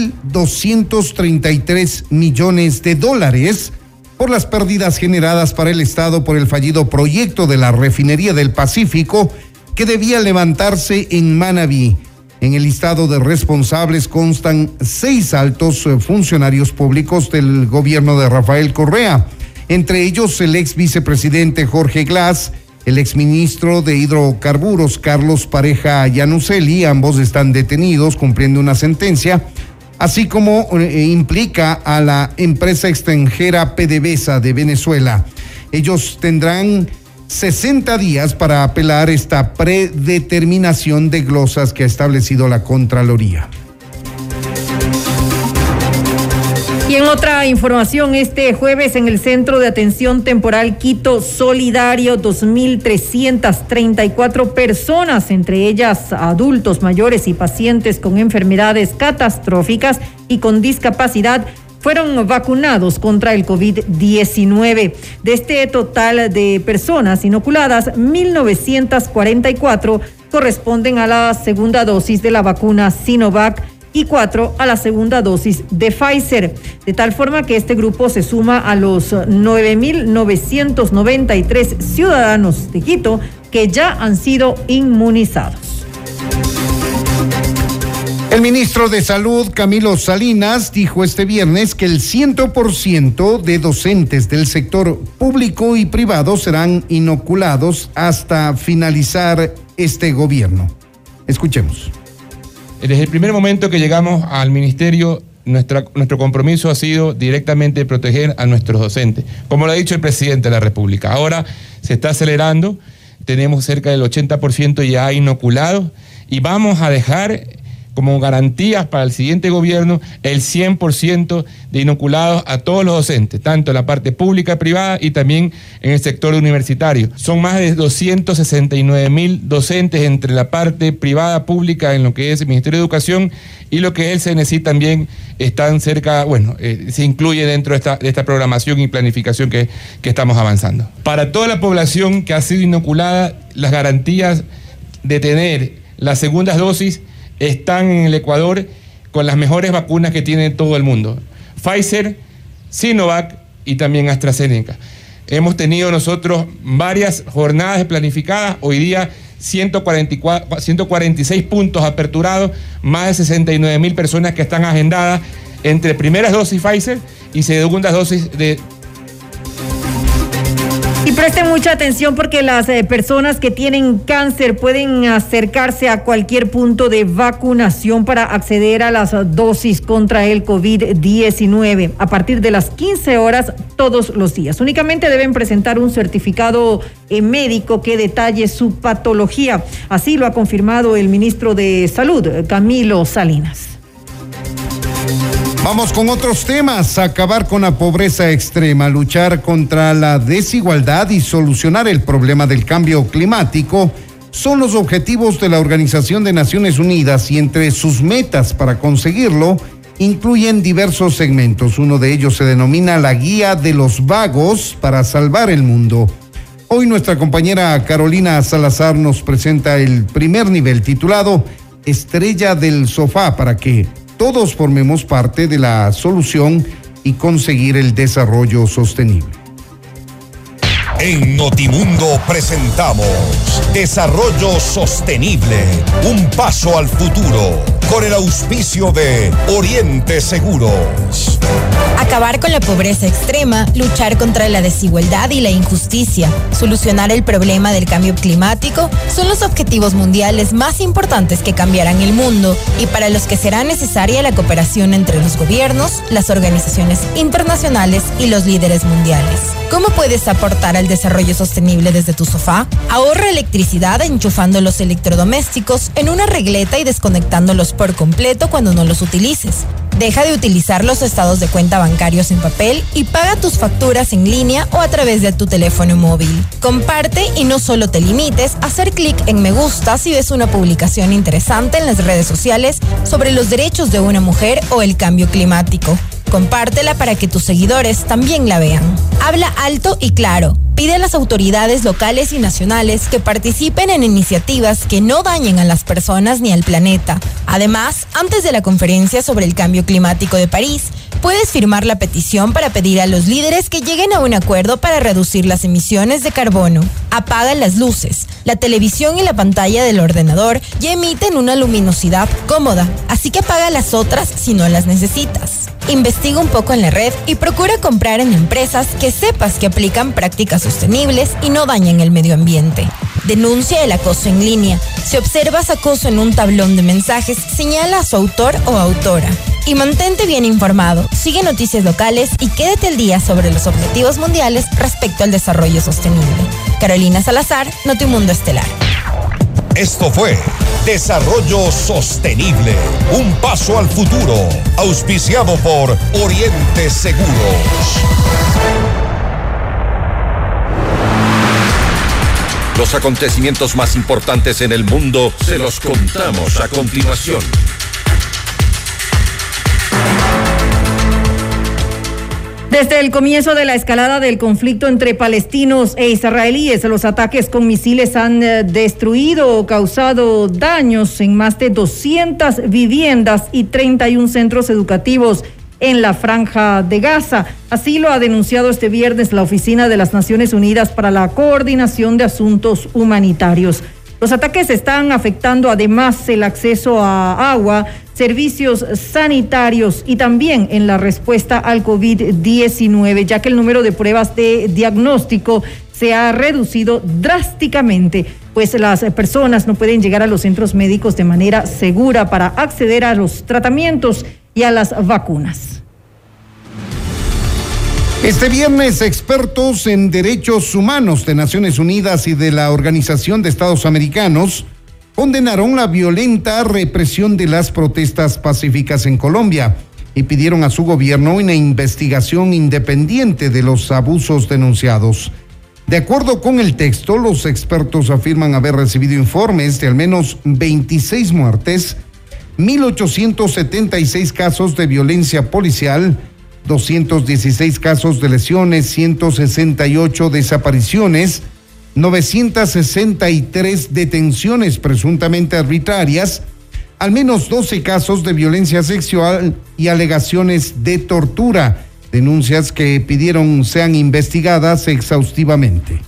$1.233 millones por las pérdidas generadas para el Estado por el fallido proyecto de la refinería del Pacífico que debía levantarse en Manabí. En el listado de responsables constan 6 altos funcionarios públicos del gobierno de Rafael Correa, entre ellos el ex vicepresidente Jorge Glass, el exministro de Hidrocarburos Carlos Pareja Yanuseli. Ambos están detenidos cumpliendo una sentencia, así como implica a la empresa extranjera PDVSA de Venezuela. Ellos tendrán 60 días para apelar esta predeterminación de glosas que ha establecido la Contraloría. Y en otra información, este jueves en el Centro de Atención Temporal Quito Solidario, 2.334 personas, entre ellas adultos mayores y pacientes con enfermedades catastróficas y con discapacidad, fueron vacunados contra el COVID-19. De este total de personas inoculadas, 1.944 corresponden a la segunda dosis de la vacuna Sinovac y 4 a la segunda dosis de Pfizer, de tal forma que este grupo se suma a los 9.993 ciudadanos de Quito que ya han sido inmunizados. El ministro de Salud, Camilo Salinas, dijo este viernes que el 100% de docentes del sector público y privado serán inoculados hasta finalizar este gobierno. Escuchemos. Desde el primer momento que llegamos al ministerio, nuestro compromiso ha sido directamente proteger a nuestros docentes, como lo ha dicho el presidente de la República. Ahora se está acelerando, tenemos cerca del 80% ya inoculado y vamos a dejar como garantías para el siguiente gobierno el 100% de inoculados a todos los docentes, tanto en la parte pública y privada y también en el sector universitario. Son más de 269,000 docentes entre la parte privada, pública, en lo que es el Ministerio de Educación y lo que es el CNSI también están cerca, se incluye dentro de esta programación y planificación que estamos avanzando. Para toda la población que ha sido inoculada, las garantías de tener las segundas dosis están en el Ecuador con las mejores vacunas que tiene todo el mundo: Pfizer, Sinovac y también AstraZeneca. Hemos tenido nosotros varias jornadas planificadas, hoy día 146 puntos aperturados, más de 69,000 personas que están agendadas entre primeras dosis Pfizer y segundas dosis de... Y presten mucha atención porque las personas que tienen cáncer pueden acercarse a cualquier punto de vacunación para acceder a las dosis contra el COVID-19 a partir de las 15 horas todos los días. Únicamente deben presentar un certificado médico que detalle su patología. Así lo ha confirmado el ministro de Salud, Camilo Salinas. Vamos con otros temas. Acabar con la pobreza extrema, luchar contra la desigualdad y solucionar el problema del cambio climático son los objetivos de la Organización de Naciones Unidas, y entre sus metas para conseguirlo incluyen diversos segmentos. Uno de ellos se denomina la Guía de los Vagos para Salvar el Mundo. Hoy nuestra compañera Carolina Salazar nos presenta el primer nivel, titulado Estrella del Sofá, para que todos formemos parte de la solución y conseguir el desarrollo sostenible. En Notimundo presentamos Desarrollo Sostenible, un paso al futuro, con el auspicio de Oriente Seguros. Acabar con la pobreza extrema, luchar contra la desigualdad y la injusticia, solucionar el problema del cambio climático son los objetivos mundiales más importantes que cambiarán el mundo y para los que será necesaria la cooperación entre los gobiernos, las organizaciones internacionales y los líderes mundiales. ¿Cómo puedes aportar al desarrollo desarrollo sostenible desde tu sofá? Ahorra electricidad enchufando los electrodomésticos en una regleta y desconectándolos por completo cuando no los utilices. Deja de utilizar los estados de cuenta bancarios en papel y paga tus facturas en línea o a través de tu teléfono móvil. Comparte y no solo te limites a hacer clic en me gusta si ves una publicación interesante en las redes sociales sobre los derechos de una mujer o el cambio climático. Compártela para que tus seguidores también la vean. Habla alto y claro. Pide a las autoridades locales y nacionales que participen en iniciativas que no dañen a las personas ni al planeta. Además, antes de la conferencia sobre el cambio climático de París, puedes firmar la petición para pedir a los líderes que lleguen a un acuerdo para reducir las emisiones de carbono. Apaga las luces. La televisión y la pantalla del ordenador ya emiten una luminosidad cómoda, así que apaga las otras si no las necesitas. Investiga un poco en la red y procura comprar en empresas que sepas que aplican prácticas sostenibles y no dañan el medio ambiente. Denuncia el acoso en línea. Si observas acoso en un tablón de mensajes, señala a su autor o autora. Y mantente bien informado, sigue noticias locales y quédate al día sobre los objetivos mundiales respecto al desarrollo sostenible. Carolina Salazar, Notimundo Estelar. Esto fue Desarrollo Sostenible, un paso al futuro, auspiciado por Oriente Seguros. Los acontecimientos más importantes en el mundo se los contamos a continuación. Desde el comienzo de la escalada del conflicto entre palestinos e israelíes, los ataques con misiles han destruido o causado daños en más de 200 viviendas y 31 centros educativos en la Franja de Gaza. Así lo ha denunciado este viernes la Oficina de las Naciones Unidas para la Coordinación de Asuntos Humanitarios. Los ataques están afectando además el acceso a agua, servicios sanitarios y también en la respuesta al COVID-19, ya que el número de pruebas de diagnóstico se ha reducido drásticamente, pues las personas no pueden llegar a los centros médicos de manera segura para acceder a los tratamientos y a las vacunas. Este viernes, expertos en derechos humanos de Naciones Unidas y de la Organización de Estados Americanos condenaron la violenta represión de las protestas pacíficas en Colombia y pidieron a su gobierno una investigación independiente de los abusos denunciados. De acuerdo con el texto, los expertos afirman haber recibido informes de al menos 26 muertes, 1.876 casos de violencia policial, 216 casos de lesiones, 168 desapariciones, 963 detenciones presuntamente arbitrarias, al menos 12 casos de violencia sexual y alegaciones de tortura, denuncias que pidieron sean investigadas exhaustivamente.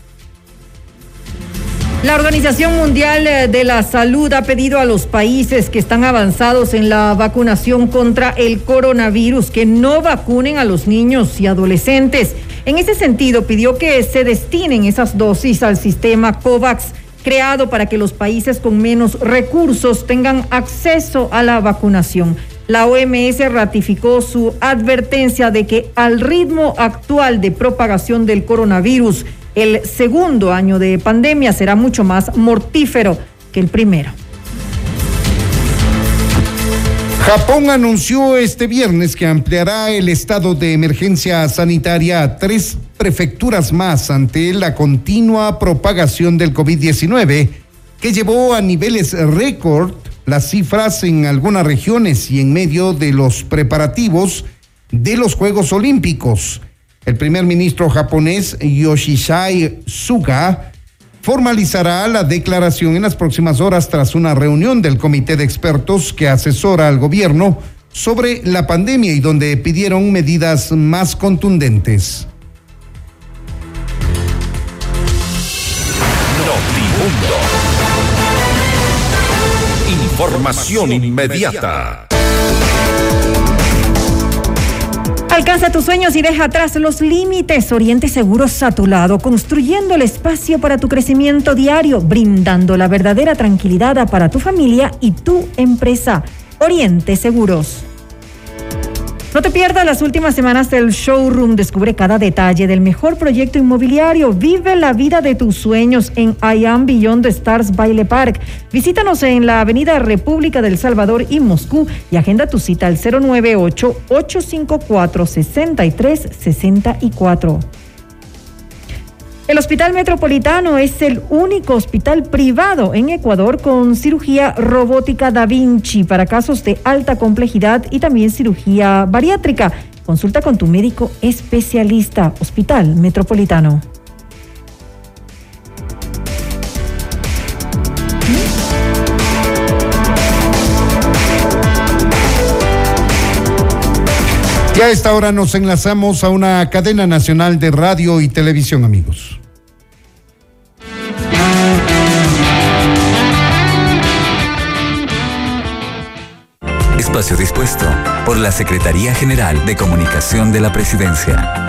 La Organización Mundial de la Salud ha pedido a los países que están avanzados en la vacunación contra el coronavirus que no vacunen a los niños y adolescentes. En ese sentido, pidió que se destinen esas dosis al sistema COVAX, creado para que los países con menos recursos tengan acceso a la vacunación. La OMS ratificó su advertencia de que al ritmo actual de propagación del coronavirus, el segundo año de pandemia será mucho más mortífero que el primero. Japón anunció este viernes que ampliará el estado de emergencia sanitaria a 3 prefecturas más ante la continua propagación del COVID-19, que llevó a niveles récord las cifras en algunas regiones y en medio de los preparativos de los Juegos Olímpicos. El primer ministro japonés Yoshihide Suga formalizará la declaración en las próximas horas tras una reunión del comité de expertos que asesora al gobierno sobre la pandemia y donde pidieron medidas más contundentes. Notimundo. Información inmediata. Alcanza tus sueños y deja atrás los límites. Oriente Seguros a tu lado, construyendo el espacio para tu crecimiento diario, brindando la verdadera tranquilidad para tu familia y tu empresa. Oriente Seguros. No te pierdas las últimas semanas del showroom. Descubre cada detalle del mejor proyecto inmobiliario. Vive la vida de tus sueños en I Am Beyond the Stars Baile Park. Visítanos en la avenida República del Salvador y Moscú y agenda tu cita al 098-854-6364. El Hospital Metropolitano es el único hospital privado en Ecuador con cirugía robótica Da Vinci para casos de alta complejidad y también cirugía bariátrica. Consulta con tu médico especialista. Hospital Metropolitano. Y a esta hora nos enlazamos a una cadena nacional de radio y televisión, amigos. Espacio dispuesto por la Secretaría General de Comunicación de la Presidencia.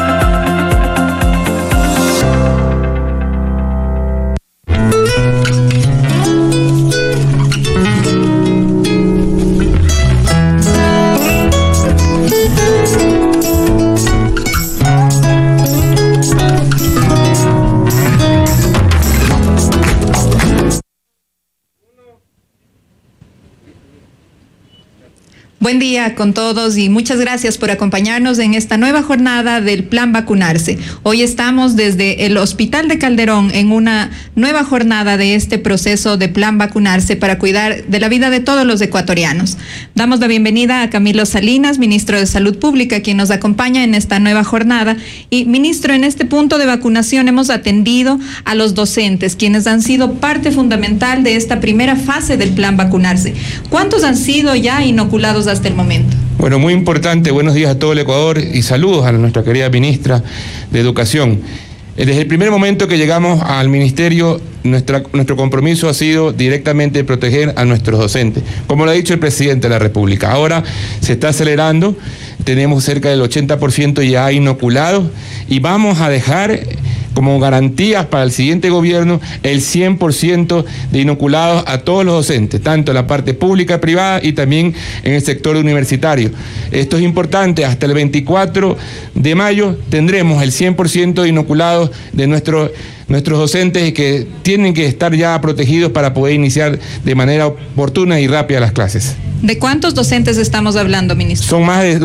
Buen día con todos y muchas gracias por acompañarnos en esta nueva jornada del Plan Vacunarse. Hoy estamos desde el Hospital de Calderón en una nueva jornada de este proceso de Plan Vacunarse para cuidar de la vida de todos los ecuatorianos. Damos la bienvenida a Camilo Salinas, ministro de Salud Pública, quien nos acompaña en esta nueva jornada. Y ministro, en este punto de vacunación hemos atendido a los docentes, quienes han sido parte fundamental de esta primera fase del Plan Vacunarse. ¿Cuántos han sido ya inoculados hasta el momento? Bueno, muy importante, buenos días a todo el Ecuador y saludos a nuestra querida ministra de Educación. Desde el primer momento que llegamos al ministerio, nuestro compromiso ha sido directamente proteger a nuestros docentes, como lo ha dicho el presidente de la República. Ahora se está acelerando, tenemos cerca del 80% ya inoculados y vamos a dejar como garantías para el siguiente gobierno el 100% de inoculados a todos los docentes, tanto en la parte pública, privada y también en el sector universitario. Esto es importante, hasta el 24 de mayo tendremos el 100% de inoculados de nuestros docentes que tienen que estar ya protegidos para poder iniciar de manera oportuna y rápida las clases. ¿De cuántos docentes estamos hablando, ministro? Son más de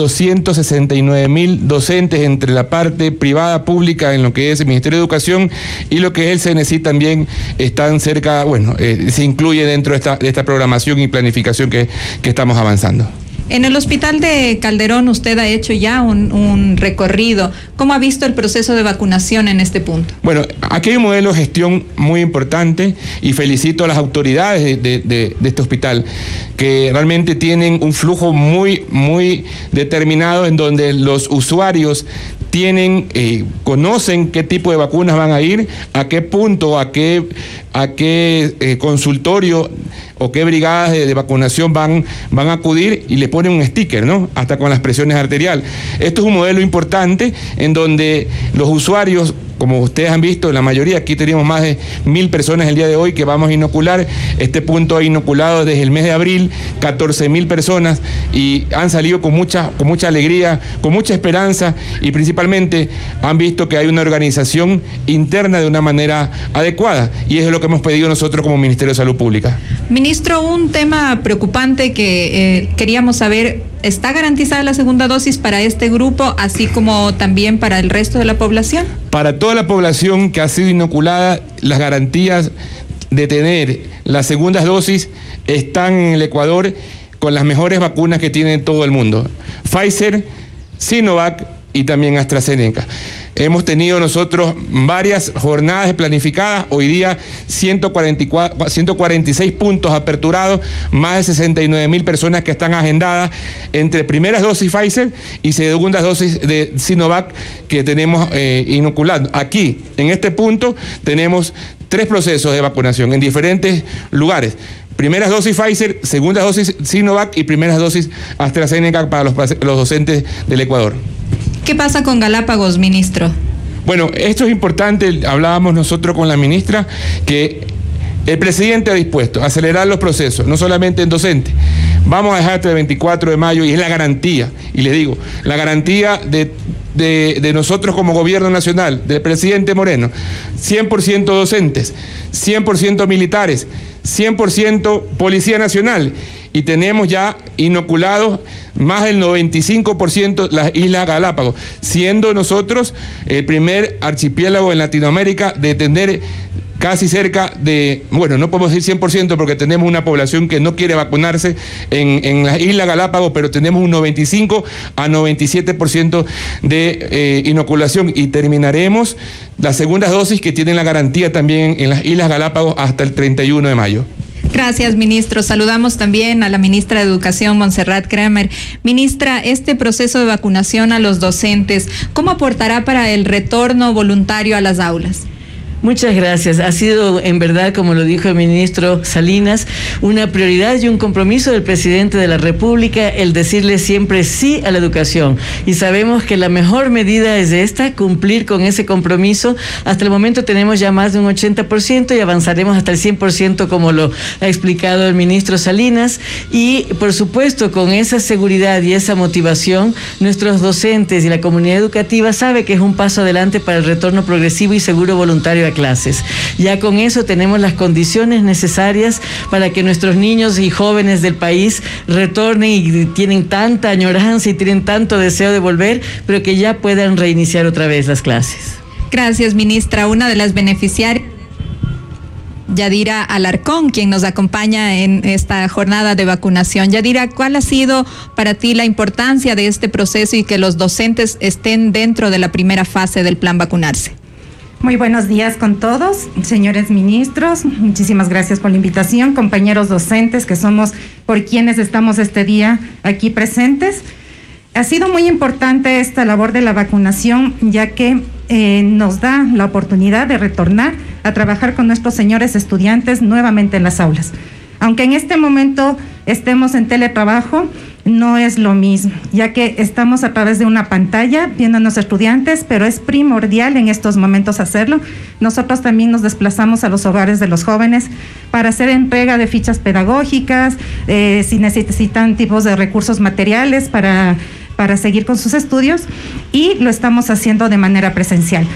269,000 docentes entre la parte privada, pública, en lo que es el Ministerio de Educación y lo que es el CNC también están cerca, se incluye dentro de esta programación y planificación que estamos avanzando. En el Hospital de Calderón usted ha hecho ya un recorrido. ¿Cómo ha visto el proceso de vacunación en este punto? Bueno, aquí hay un modelo de gestión muy importante y felicito a las autoridades de este hospital que realmente tienen un flujo muy determinado en donde los usuarios conocen qué tipo de vacunas van a ir, a qué punto, a qué consultorio o qué brigadas de vacunación van a acudir y le ponen un sticker, ¿no? Hasta con las presiones arteriales. Esto es un modelo importante en donde los usuarios, como ustedes han visto, la mayoría, aquí tenemos más de 1,000 personas el día de hoy que vamos a inocular. Este punto ha inoculado desde el mes de abril 14,000 personas y han salido con mucha alegría, con mucha esperanza y principalmente han visto que hay una organización interna de una manera adecuada y eso es lo que hemos pedido nosotros como Ministerio de Salud Pública. Ministro, un tema preocupante que queríamos saber, ¿está garantizada la segunda dosis para este grupo, así como también para el resto de la población? Para toda la población que ha sido inoculada, las garantías de tener las segundas dosis están en el Ecuador con las mejores vacunas que tiene todo el mundo. Pfizer, Sinovac y también AstraZeneca. Hemos tenido nosotros varias jornadas planificadas, hoy día 146 puntos aperturados, más de 69,000 personas que están agendadas entre primeras dosis Pfizer y segundas dosis de Sinovac que tenemos inoculando. Aquí, en este punto, tenemos 3 procesos de vacunación en diferentes lugares. Primeras dosis Pfizer, segundas dosis Sinovac y primeras dosis AstraZeneca para los docentes del Ecuador. ¿Qué pasa con Galápagos, ministro? Bueno, esto es importante, hablábamos nosotros con la ministra, que el presidente ha dispuesto a acelerar los procesos, no solamente en docentes. Vamos a dejar hasta el 24 de mayo y es la garantía, y les digo, la garantía de nosotros como gobierno nacional, del presidente Moreno, 100% docentes, 100% militares, 100% Policía Nacional, y tenemos ya inoculados más del 95% las Islas Galápagos, siendo nosotros el primer archipiélago en Latinoamérica de tener casi cerca de, bueno, no podemos decir 100% porque tenemos una población que no quiere vacunarse en las Islas Galápagos, pero tenemos un 95 a 97% de inoculación, y terminaremos las segundas dosis que tienen la garantía también en las Islas Galápagos hasta el 31 de mayo. Gracias, ministro. Saludamos también a la ministra de Educación, Montserrat Kramer. Ministra, este proceso de vacunación a los docentes, ¿cómo aportará para el retorno voluntario a las aulas? Muchas gracias. Ha sido, en verdad, como lo dijo el ministro Salinas, una prioridad y un compromiso del presidente de la República el decirle siempre sí a la educación. Y sabemos que la mejor medida es esta, cumplir con ese compromiso. Hasta el momento tenemos ya más de un 80% y avanzaremos hasta el 100%, como lo ha explicado el ministro Salinas. Y, por supuesto, con esa seguridad y esa motivación, nuestros docentes y la comunidad educativa sabe que es un paso adelante para el retorno progresivo y seguro voluntario a clases. Ya con eso tenemos las condiciones necesarias para que nuestros niños y jóvenes del país retornen, y tienen tanta añoranza y tienen tanto deseo de volver, pero que ya puedan reiniciar otra vez las clases. Gracias, ministra. Una de las beneficiarias, Yadira Alarcón, quien nos acompaña en esta jornada de vacunación. Yadira, ¿cuál ha sido para ti la importancia de este proceso y que los docentes estén dentro de la primera fase del plan vacunarse? Muy buenos días con todos, señores ministros. Muchísimas gracias por la invitación, compañeros docentes, que somos por quienes estamos este día aquí presentes. Ha sido muy importante esta labor de la vacunación, ya que nos da la oportunidad de retornar a trabajar con nuestros señores estudiantes nuevamente en las aulas. Aunque en este momento estemos en teletrabajo, no es lo mismo, ya que estamos a través de una pantalla viendo a nuestros estudiantes, pero es primordial en estos momentos hacerlo. Nosotros también nos desplazamos a los hogares de los jóvenes para hacer entrega de fichas pedagógicas, si necesitan tipos de recursos materiales para seguir con sus estudios, y lo estamos haciendo de manera presencial.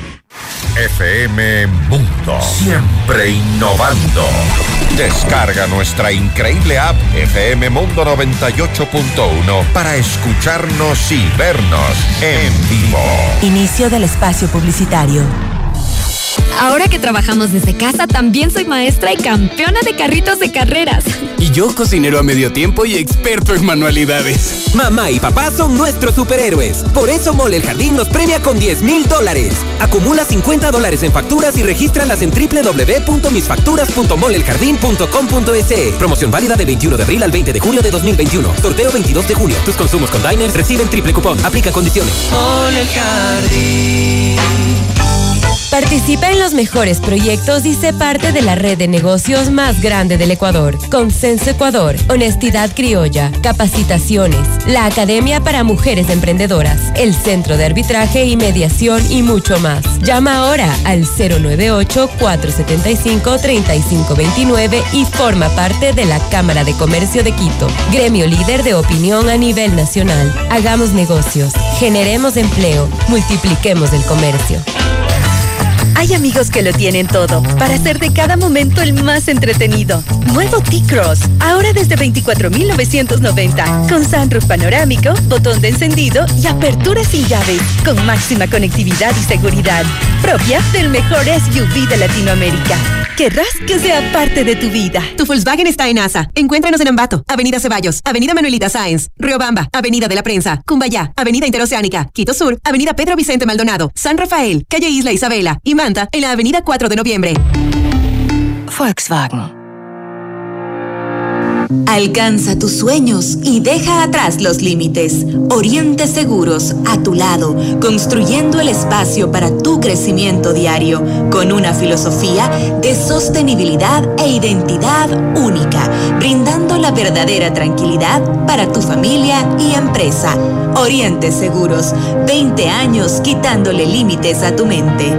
FM Mundo, siempre innovando. Descarga nuestra increíble app FM Mundo 98.1 para escucharnos y vernos en vivo. Inicio del espacio publicitario. Ahora que trabajamos desde casa, también soy maestra y campeona de carritos de carreras. Y yo, cocinero a medio tiempo y experto en manualidades. Mamá y papá son nuestros superhéroes. Por eso Mole El Jardín nos premia con $10,000. Acumula $50 en facturas y regístralas en www.misfacturas.moleljardin.com.es. Promoción válida del 21 de abril al 20 de julio de 2021. Sorteo 22 de junio. Tus consumos con Diners reciben triple cupón. Aplica condiciones. Mole El Jardín. Participa en los mejores proyectos y sé parte de la red de negocios más grande del Ecuador. Consenso Ecuador, Honestidad Criolla, Capacitaciones, la Academia para Mujeres Emprendedoras, el Centro de Arbitraje y Mediación y mucho más. Llama ahora al 098-475-3529 y forma parte de la Cámara de Comercio de Quito, gremio líder de opinión a nivel nacional. Hagamos negocios, generemos empleo, multipliquemos el comercio. Hay amigos que lo tienen todo para hacer de cada momento el más entretenido. Nuevo T-Cross, ahora desde $24,990, con sunroof panorámico, botón de encendido y apertura sin llaves, con máxima conectividad y seguridad. Propia del mejor SUV de Latinoamérica. Querrás que sea parte de tu vida. Tu Volkswagen está en ASA. Encuéntranos en Ambato, Avenida Ceballos, Avenida Manuelita Sáenz, Riobamba, Avenida de la Prensa, Cumbayá, Avenida Interoceánica, Quito Sur, Avenida Pedro Vicente Maldonado, San Rafael, Calle Isla Isabela y Manta en la Avenida 4 de Noviembre. Volkswagen. Alcanza tus sueños y deja atrás los límites. Oriente Seguros, a tu lado, construyendo el espacio para tu crecimiento diario, con una filosofía de sostenibilidad e identidad única, brindando la verdadera tranquilidad para tu familia y empresa. Oriente Seguros, 20 años quitándole límites a tu mente.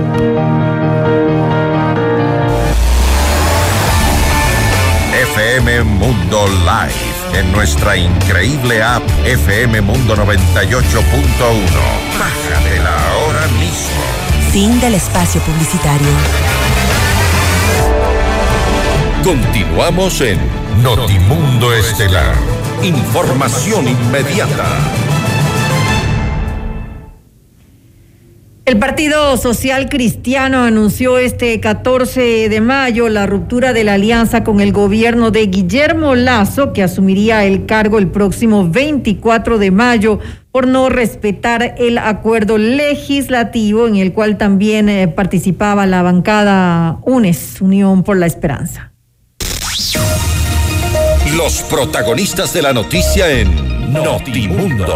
FM Mundo Live. en nuestra increíble app FM Mundo 98.1. Bájatela ahora mismo. Fin del espacio publicitario. Continuamos en Notimundo Estelar. Información inmediata. El Partido Social Cristiano anunció este 14 de mayo la ruptura de la alianza con el gobierno de Guillermo Lasso, que asumiría el cargo el próximo 24 de mayo por no respetar el acuerdo legislativo en el cual también participaba la bancada UNES, Unión por la Esperanza. Los protagonistas de la noticia en Notimundo.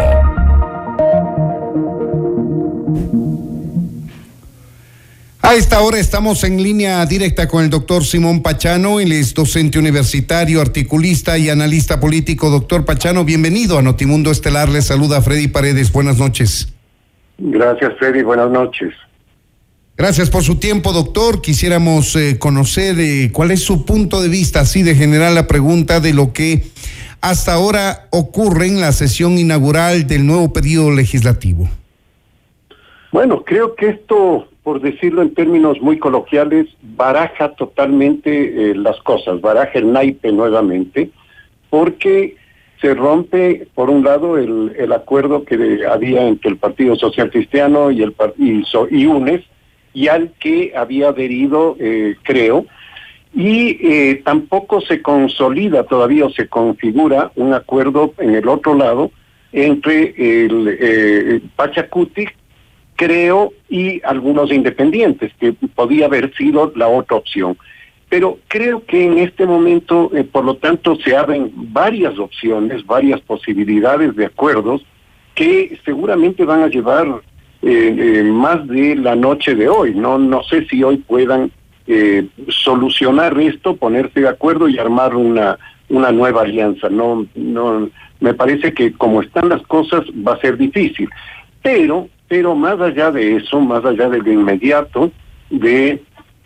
A esta hora estamos en línea directa con el doctor Simón Pachano. Él es docente universitario, articulista y analista político. Doctor Pachano, bienvenido a Notimundo Estelar. Le saluda Freddy Paredes. Buenas noches. Gracias, Freddy. Buenas noches. Gracias por su tiempo, doctor. Quisiéramos conocer cuál es su punto de vista, así de general, la pregunta de lo que hasta ahora ocurre en la sesión inaugural del nuevo periodo legislativo. Bueno, creo que esto, por decirlo en términos muy coloquiales, baraja totalmente las cosas, baraja el naipe nuevamente, porque se rompe, por un lado, el acuerdo que había entre el Partido Social Cristiano y UNES, y al que había adherido, creo, y tampoco se consolida todavía o se configura un acuerdo en el otro lado entre el Pachacuti, creo, y algunos independientes, que podía haber sido la otra opción. Pero creo que en este momento, por lo tanto, se abren varias opciones, varias posibilidades de acuerdos que seguramente van a llevar más de la noche de hoy. No sé si hoy puedan solucionar esto, ponerse de acuerdo y armar una nueva alianza. No, me parece que como están las cosas va a ser difícil. Pero más allá de eso, más allá de lo inmediato de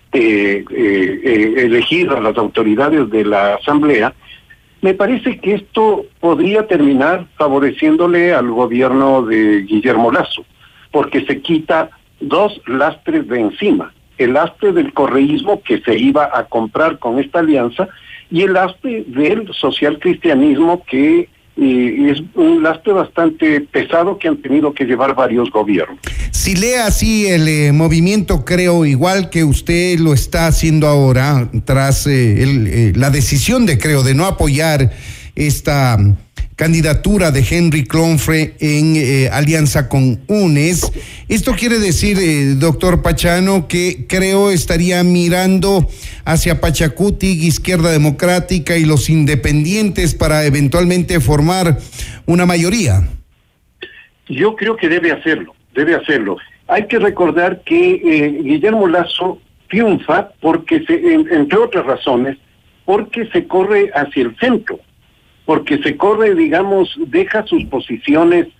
elegir a las autoridades de la Asamblea, me parece que esto podría terminar favoreciéndole al gobierno de Guillermo Lasso, porque se quita dos lastres de encima: el lastre del correísmo que se iba a comprar con esta alianza y el lastre del socialcristianismo, que es un lastre bastante pesado que han tenido que llevar varios gobiernos. Si lee así el movimiento, creo, igual que usted lo está haciendo ahora, tras la decisión de no apoyar esta candidatura de Henry Clonfre en alianza con UNES. Esto quiere decir, doctor Pachano, que creo estaría mirando hacia Pachacuti, Izquierda Democrática y los independientes para eventualmente formar una mayoría. Yo creo que debe hacerlo. Hay que recordar que Guillermo Lasso triunfa porque, entre otras razones, porque se corre hacia el centro, porque se corre, digamos, deja sus posiciones,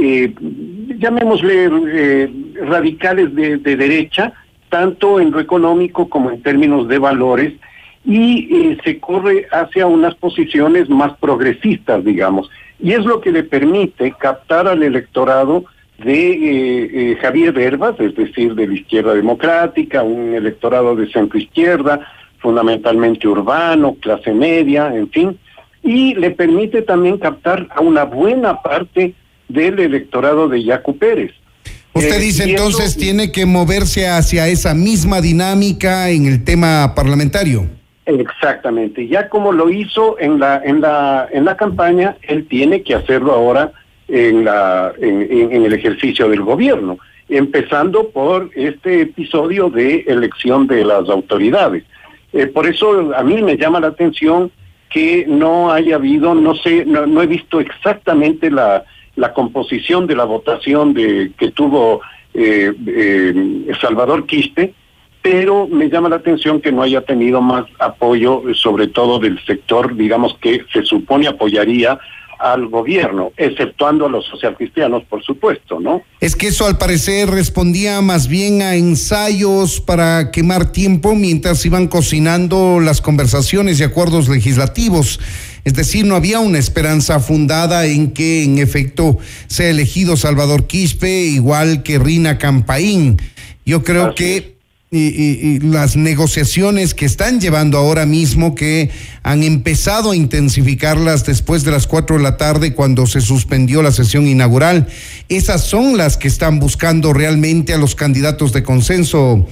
llamémosle radicales de derecha, tanto en lo económico como en términos de valores, y se corre hacia unas posiciones más progresistas, digamos, y es lo que le permite captar al electorado de Javier Herbas, es decir, de la Izquierda Democrática, un electorado de centroizquierda, fundamentalmente urbano, clase media, en fin, y le permite también captar a una buena parte del electorado de Yacu Pérez. Usted dice entonces tiene que moverse hacia esa misma dinámica en el tema parlamentario. Exactamente, ya como lo hizo en la campaña, él tiene que hacerlo ahora en el ejercicio del gobierno, empezando por este episodio de elección de las autoridades. Por eso a mí me llama la atención que no haya habido, no he visto exactamente la composición de la votación que tuvo Salvador Quispe, pero me llama la atención que no haya tenido más apoyo, sobre todo del sector, digamos, que se supone apoyaría al gobierno, exceptuando a los socialcristianos, por supuesto, ¿no? Es que eso al parecer respondía más bien a ensayos para quemar tiempo mientras iban cocinando las conversaciones y acuerdos legislativos. Es decir, no había una esperanza fundada en que en efecto sea elegido Salvador Quispe, igual que Rina Campaín. Yo creo que y las negociaciones que están llevando ahora mismo, que han empezado a intensificarlas después de las 4 de la tarde cuando se suspendió la sesión inaugural, esas son las que están buscando realmente a los candidatos de consenso,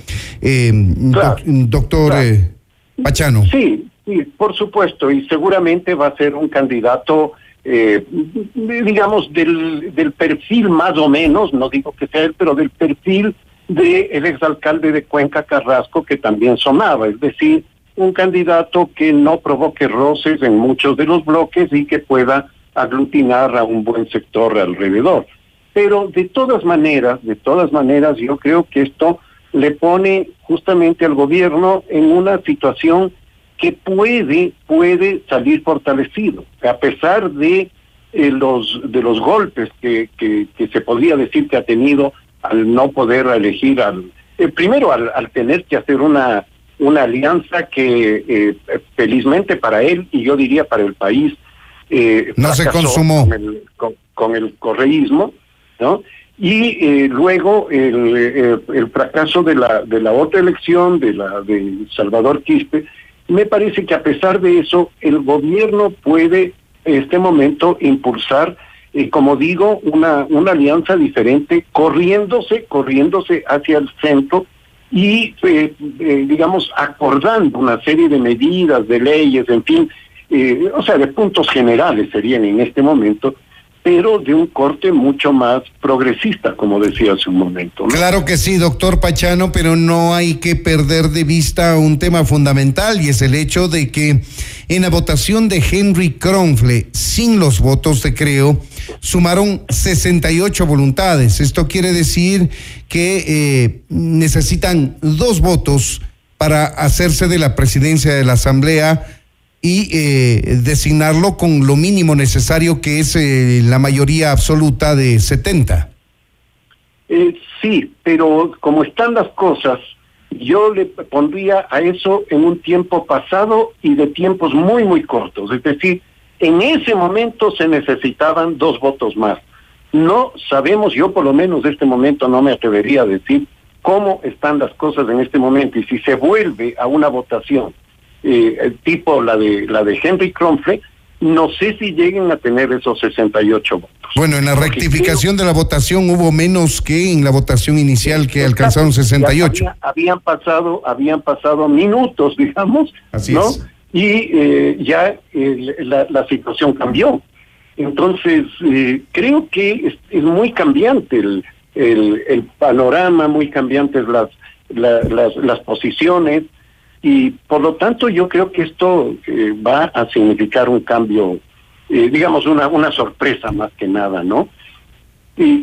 doctor Pachano. Sí, por supuesto, y seguramente va a ser un candidato, digamos, del perfil más o menos, no digo que sea él, pero del perfil del exalcalde de Cuenca, Carrasco, que también sonaba, es decir, un candidato que no provoque roces en muchos de los bloques y que pueda aglutinar a un buen sector alrededor. Pero de todas maneras, yo creo que esto le pone justamente al gobierno en una situación que puede salir fortalecido, a pesar de los golpes que se podría decir que ha tenido al no poder elegir primero al tener que hacer una alianza que felizmente para él y yo diría para el país no se consumó con el correísmo, ¿no? Y luego el fracaso de la otra elección de Salvador Quispe. Me parece que a pesar de eso el gobierno puede en este momento impulsar, como digo, una alianza diferente, corriéndose hacia el centro y, digamos, acordando una serie de medidas, de leyes, en fin, o sea, de puntos generales serían en este momento, pero de un corte mucho más progresista, como decía hace un momento, ¿no? Claro que sí, doctor Pachano, pero no hay que perder de vista un tema fundamental, y es el hecho de que en la votación de Henry Kronfle, sin los votos de Creo, sumaron 68 voluntades. Esto quiere decir que necesitan 2 votos para hacerse de la presidencia de la Asamblea y designarlo con lo mínimo necesario, que es la mayoría absoluta de 70. Sí, pero como están las cosas, yo le pondría a eso en un tiempo pasado y de tiempos muy, muy cortos. Es decir, en ese momento se necesitaban 2 votos más. No sabemos, yo por lo menos de este momento no me atrevería a decir cómo están las cosas en este momento, y si se vuelve a una votación tipo la de Henry Kronfle, no sé si lleguen a tener esos 68 votos. Bueno, en la rectificación de la votación hubo menos que en la votación inicial, que alcanzaron 68. Habían pasado minutos, digamos, así ¿no? Es. Y ya la situación cambió. Entonces, creo que es muy cambiante el panorama, muy cambiantes las posiciones, y por lo tanto yo creo que esto va a significar un cambio, digamos una sorpresa más que nada, ¿no? Y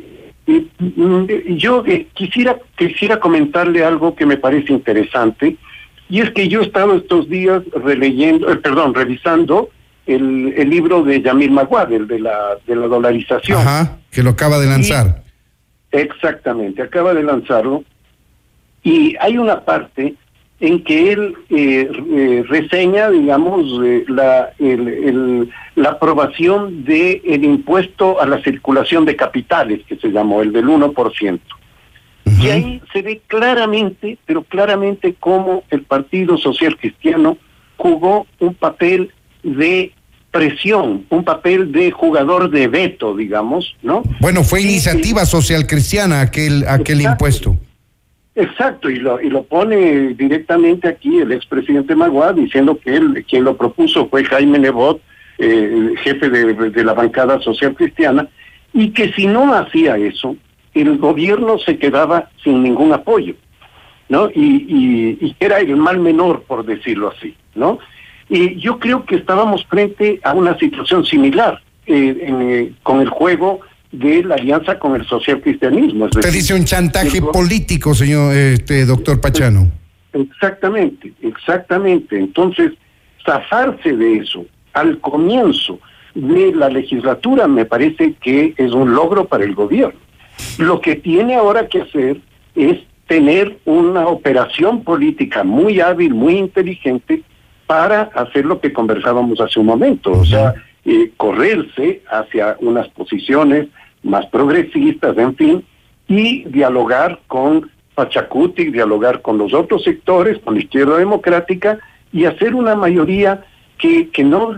yo quisiera comentarle algo que me parece interesante, y es que yo he estado estos días revisando el libro de Yamil Maguad, el de la dolarización. Ajá, que lo acaba de lanzar. Exactamente, acaba de lanzarlo, y hay una parte en que él reseña, digamos, la aprobación del impuesto a la circulación de capitales, que se llamó el del 1%. Y ahí se ve claramente, pero claramente, cómo el Partido Social Cristiano jugó un papel de presión, un papel de jugador de veto, digamos, ¿no? Bueno, fue iniciativa social cristiana aquel impuesto. Exacto, y lo pone directamente aquí el expresidente Maguad, diciendo que quien lo propuso fue Jaime Nebot, jefe de la bancada social cristiana, y que si no hacía eso, el gobierno se quedaba sin ningún apoyo, ¿no? Y era el mal menor, por decirlo así, ¿no? Y yo creo que estábamos frente a una situación similar con el juego de la alianza con el socialcristianismo. Usted dice un chantaje político, señor doctor Pachano. Exactamente. Entonces, zafarse de eso al comienzo de la legislatura me parece que es un logro para el gobierno. Lo que tiene ahora que hacer es tener una operación política muy hábil, muy inteligente, para hacer lo que conversábamos hace un momento, o sea, correrse hacia unas posiciones más progresistas, en fin, y dialogar con Pachacuti, dialogar con los otros sectores, con la izquierda democrática, y hacer una mayoría que no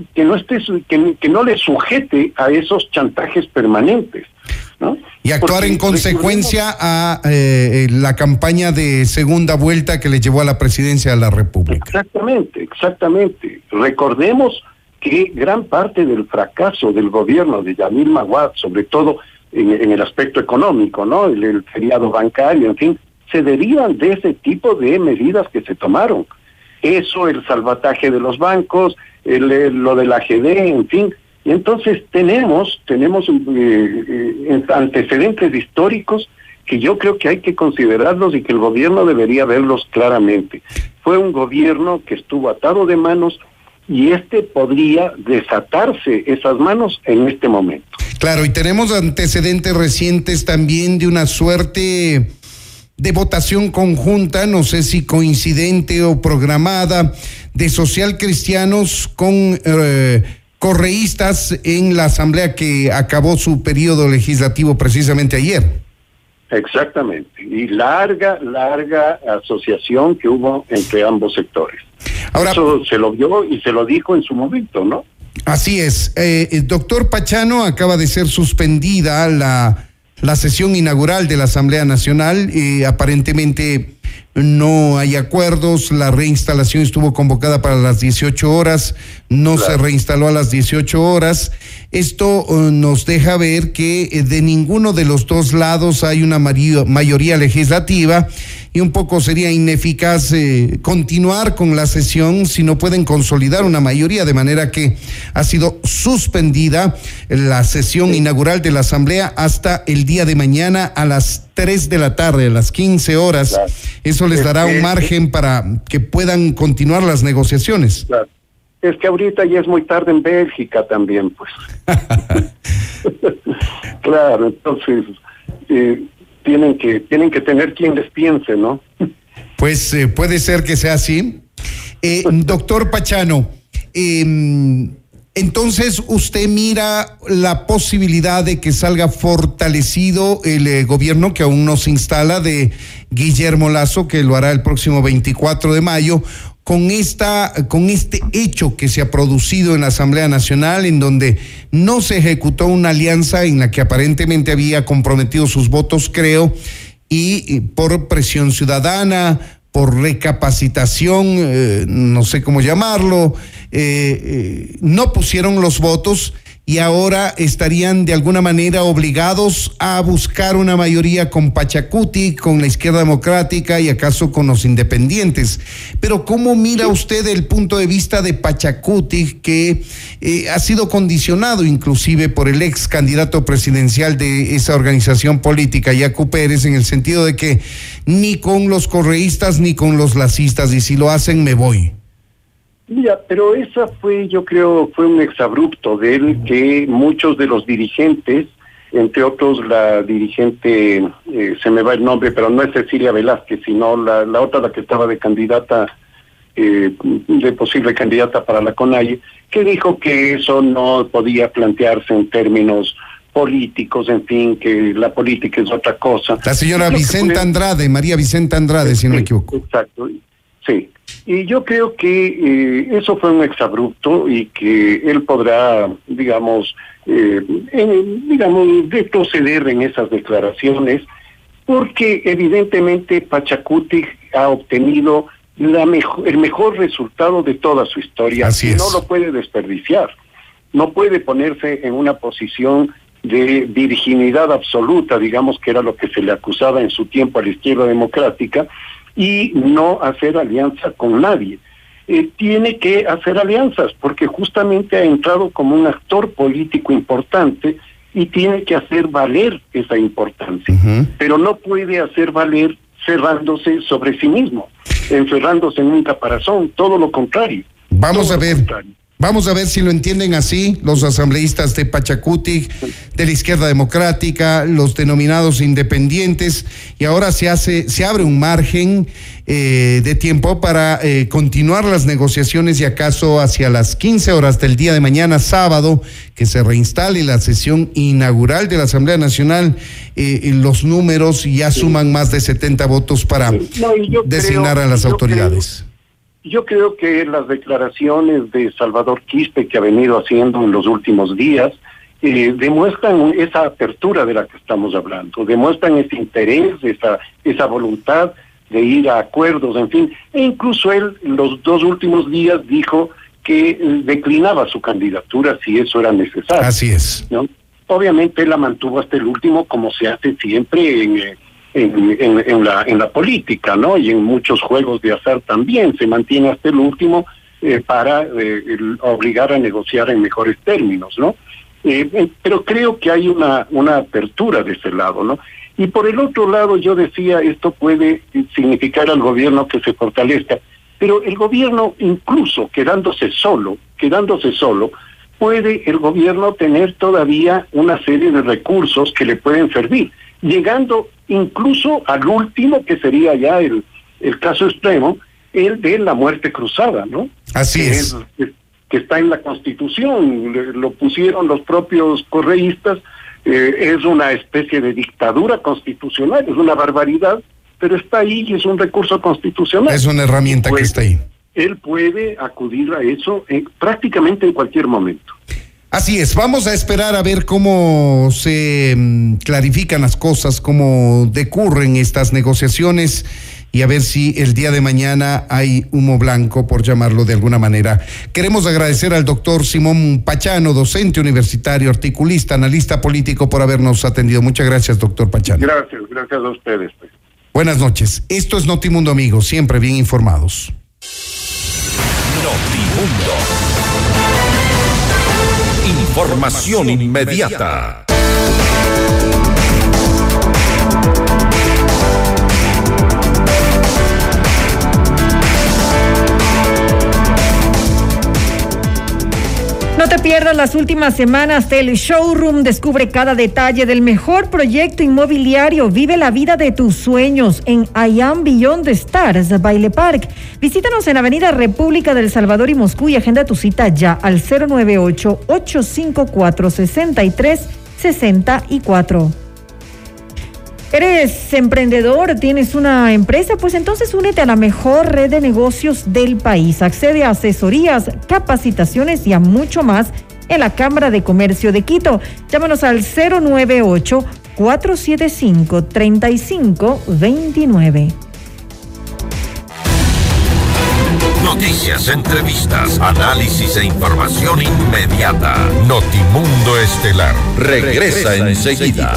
le sujete a esos chantajes permanentes, ¿no? Y actuar en consecuencia a la campaña de segunda vuelta que le llevó a la presidencia de la República. Exactamente. Recordemos que gran parte del fracaso del gobierno de Yamil Maguad, sobre todo en el aspecto económico, ¿no? El feriado bancario, en fin, se derivan de ese tipo de medidas que se tomaron. Eso, el salvataje de los bancos, lo de la AGD, en fin. Y entonces tenemos antecedentes históricos que yo creo que hay que considerarlos y que el gobierno debería verlos claramente. Fue un gobierno que estuvo atado de manos y podría desatarse esas manos en este momento. Claro, y tenemos antecedentes recientes también de una suerte de votación conjunta, no sé si coincidente o programada, de socialcristianos con correístas en la asamblea que acabó su periodo legislativo precisamente ayer. Exactamente, y larga asociación que hubo entre ambos sectores. Ahora, eso se lo vio y se lo dijo en su momento, ¿no? Así es. El doctor Pachano, acaba de ser suspendida la sesión inaugural de la Asamblea Nacional. Aparentemente no hay acuerdos, la reinstalación estuvo convocada para las 18 horas, no se reinstaló a las 18 horas. Esto nos deja ver que de ninguno de los dos lados hay una mayoría legislativa y un poco sería ineficaz continuar con la sesión si no pueden consolidar una mayoría, de manera que ha sido suspendida la sesión inaugural de la Asamblea hasta el día de mañana a las 3 de la tarde, a las 15 horas. Claro. Eso les dará un margen para que puedan continuar las negociaciones. Claro. Es que ahorita ya es muy tarde en Bélgica también, pues. Claro, entonces tienen que tener quien les piense, ¿no? Pues puede ser que sea así. Doctor Pachano, entonces usted mira la posibilidad de que salga fortalecido el gobierno que aún no se instala de Guillermo Lasso, que lo hará el próximo 24 de mayo, con este hecho que se ha producido en la Asamblea Nacional, en donde no se ejecutó una alianza en la que aparentemente había comprometido sus votos, creo, y por presión ciudadana, por recapacitación, no sé cómo llamarlo, no pusieron los votos y ahora estarían de alguna manera obligados a buscar una mayoría con Pachacuti, con la izquierda democrática y acaso con los independientes. Pero ¿cómo mira usted el punto de vista de Pachacuti, que ha sido condicionado inclusive por el ex candidato presidencial de esa organización política, Yacu Pérez, en el sentido de que ni con los correístas ni con los lacistas, y si lo hacen me voy? Mira, pero esa yo creo, fue un exabrupto de él, que muchos de los dirigentes, entre otros la dirigente, se me va el nombre, pero no es Cecilia Velázquez, sino la otra, la que estaba de candidata, de posible candidata para la CONAIE, que dijo que eso no podía plantearse en términos políticos, en fin, que la política es otra cosa. La señora Vicenta Andrade, María Vicenta Andrade, si no me equivoco. Exacto, sí. Y yo creo que eso fue un exabrupto y que él podrá, digamos, retroceder en esas declaraciones, porque evidentemente Pachacuti ha obtenido el mejor resultado de toda su historia. Así es. No lo puede desperdiciar, no puede ponerse en una posición de virginidad absoluta, digamos, que era lo que se le acusaba en su tiempo a la izquierda democrática, y no hacer alianza con nadie. Tiene que hacer alianzas porque justamente ha entrado como un actor político importante y tiene que hacer valer esa importancia. Pero no puede hacer valer cerrándose sobre sí mismo, encerrándose en un caparazón, todo lo contrario. Vamos a ver. Vamos a ver si lo entienden así los asambleístas de Pachacutic, de la Izquierda Democrática, los denominados independientes, y ahora se abre un margen de tiempo para continuar las negociaciones y acaso hacia las 15 horas del día de mañana, sábado, que se reinstale la sesión inaugural de la Asamblea Nacional, los números ya suman más de 70 votos para designar a las autoridades. Yo creo que las declaraciones de Salvador Quispe que ha venido haciendo en los últimos días demuestran esa apertura de la que estamos hablando, demuestran ese interés, esa voluntad de ir a acuerdos, en fin, e incluso él los 2 últimos días dijo que declinaba su candidatura si eso era necesario. Así es. ¿No? Obviamente él la mantuvo hasta el último, como se hace siempre en la política, ¿no? Y en muchos juegos de azar también se mantiene hasta el último para obligar a negociar en mejores términos, ¿no? Pero creo que hay una apertura de ese lado, ¿no? Y por el otro lado yo decía, esto puede significar al gobierno que se fortalezca, pero el gobierno incluso quedándose solo, puede el gobierno tener todavía una serie de recursos que le pueden servir, llegando incluso al último, que sería ya el caso extremo, el de la muerte cruzada, ¿no? Así es. Que está en la Constitución, lo pusieron los propios correístas, es una especie de dictadura constitucional, es una barbaridad, pero está ahí y es un recurso constitucional. Es una herramienta que está ahí. Él puede acudir a eso prácticamente en cualquier momento. Así es, vamos a esperar a ver cómo se clarifican las cosas, cómo decurren estas negociaciones y a ver si el día de mañana hay humo blanco, por llamarlo de alguna manera. Queremos agradecer al doctor Simón Pachano, docente universitario, articulista, analista político, por habernos atendido. Muchas gracias, doctor Pachano. Gracias a ustedes. Buenas noches. Esto es Notimundo, amigos, siempre bien informados. Notimundo. Información inmediata. No te pierdas las últimas semanas del Showroom. Descubre cada detalle del mejor proyecto inmobiliario. Vive la vida de tus sueños en I Am Beyond the Stars Baile Park. Visítanos en Avenida República del Salvador y Moscú y agenda tu cita ya al 098-854-6364. ¿Eres emprendedor? ¿Tienes una empresa? Pues entonces únete a la mejor red de negocios del país. Accede a asesorías, capacitaciones y a mucho más en la Cámara de Comercio de Quito. Llámanos al 098-475-3529. Noticias, entrevistas, análisis e información inmediata. Notimundo Estelar regresa enseguida.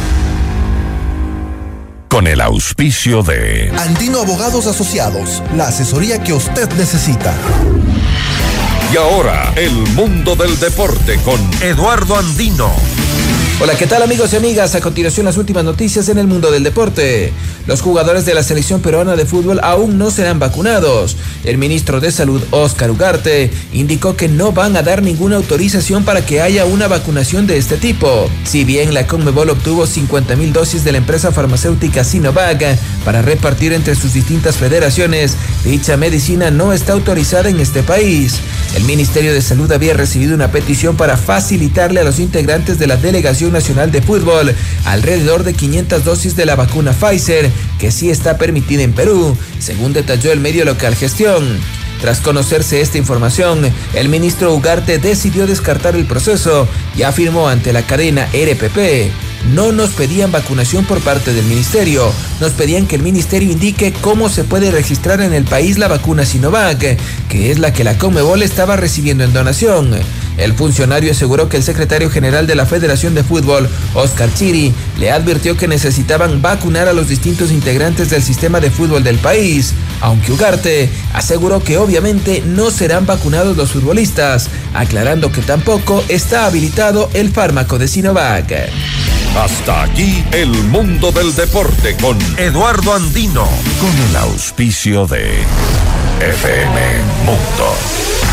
Con el auspicio de Andino Abogados Asociados, la asesoría que usted necesita. Y ahora, el mundo del deporte con Eduardo Andino. Hola, ¿qué tal, amigos y amigas? A continuación, las últimas noticias en el mundo del deporte. Los jugadores de la selección peruana de fútbol aún no serán vacunados. El ministro de Salud, Óscar Ugarte, indicó que no van a dar ninguna autorización para que haya una vacunación de este tipo. Si bien la Conmebol obtuvo 50,000 dosis de la empresa farmacéutica Sinovac para repartir entre sus distintas federaciones, dicha medicina no está autorizada en este país. El Ministerio de Salud había recibido una petición para facilitarle a los integrantes de la Delegación Nacional de Fútbol alrededor de 500 dosis de la vacuna Pfizer, que sí está permitida en Perú, según detalló el medio local Gestión. Tras conocerse esta información, el ministro Ugarte decidió descartar el proceso y afirmó ante la cadena RPP: no nos pedían vacunación por parte del ministerio, nos pedían que el ministerio indique cómo se puede registrar en el país la vacuna Sinovac, que es la que la Conmebol estaba recibiendo en donación. El funcionario aseguró que el secretario general de la Federación de Fútbol, Oscar Chiri, le advirtió que necesitaban vacunar a los distintos integrantes del sistema de fútbol del país, aunque Ugarte aseguró que obviamente no serán vacunados los futbolistas, aclarando que tampoco está habilitado el fármaco de Sinovac. Hasta aquí el mundo del deporte con Eduardo Andino, con el auspicio de FM Mundo.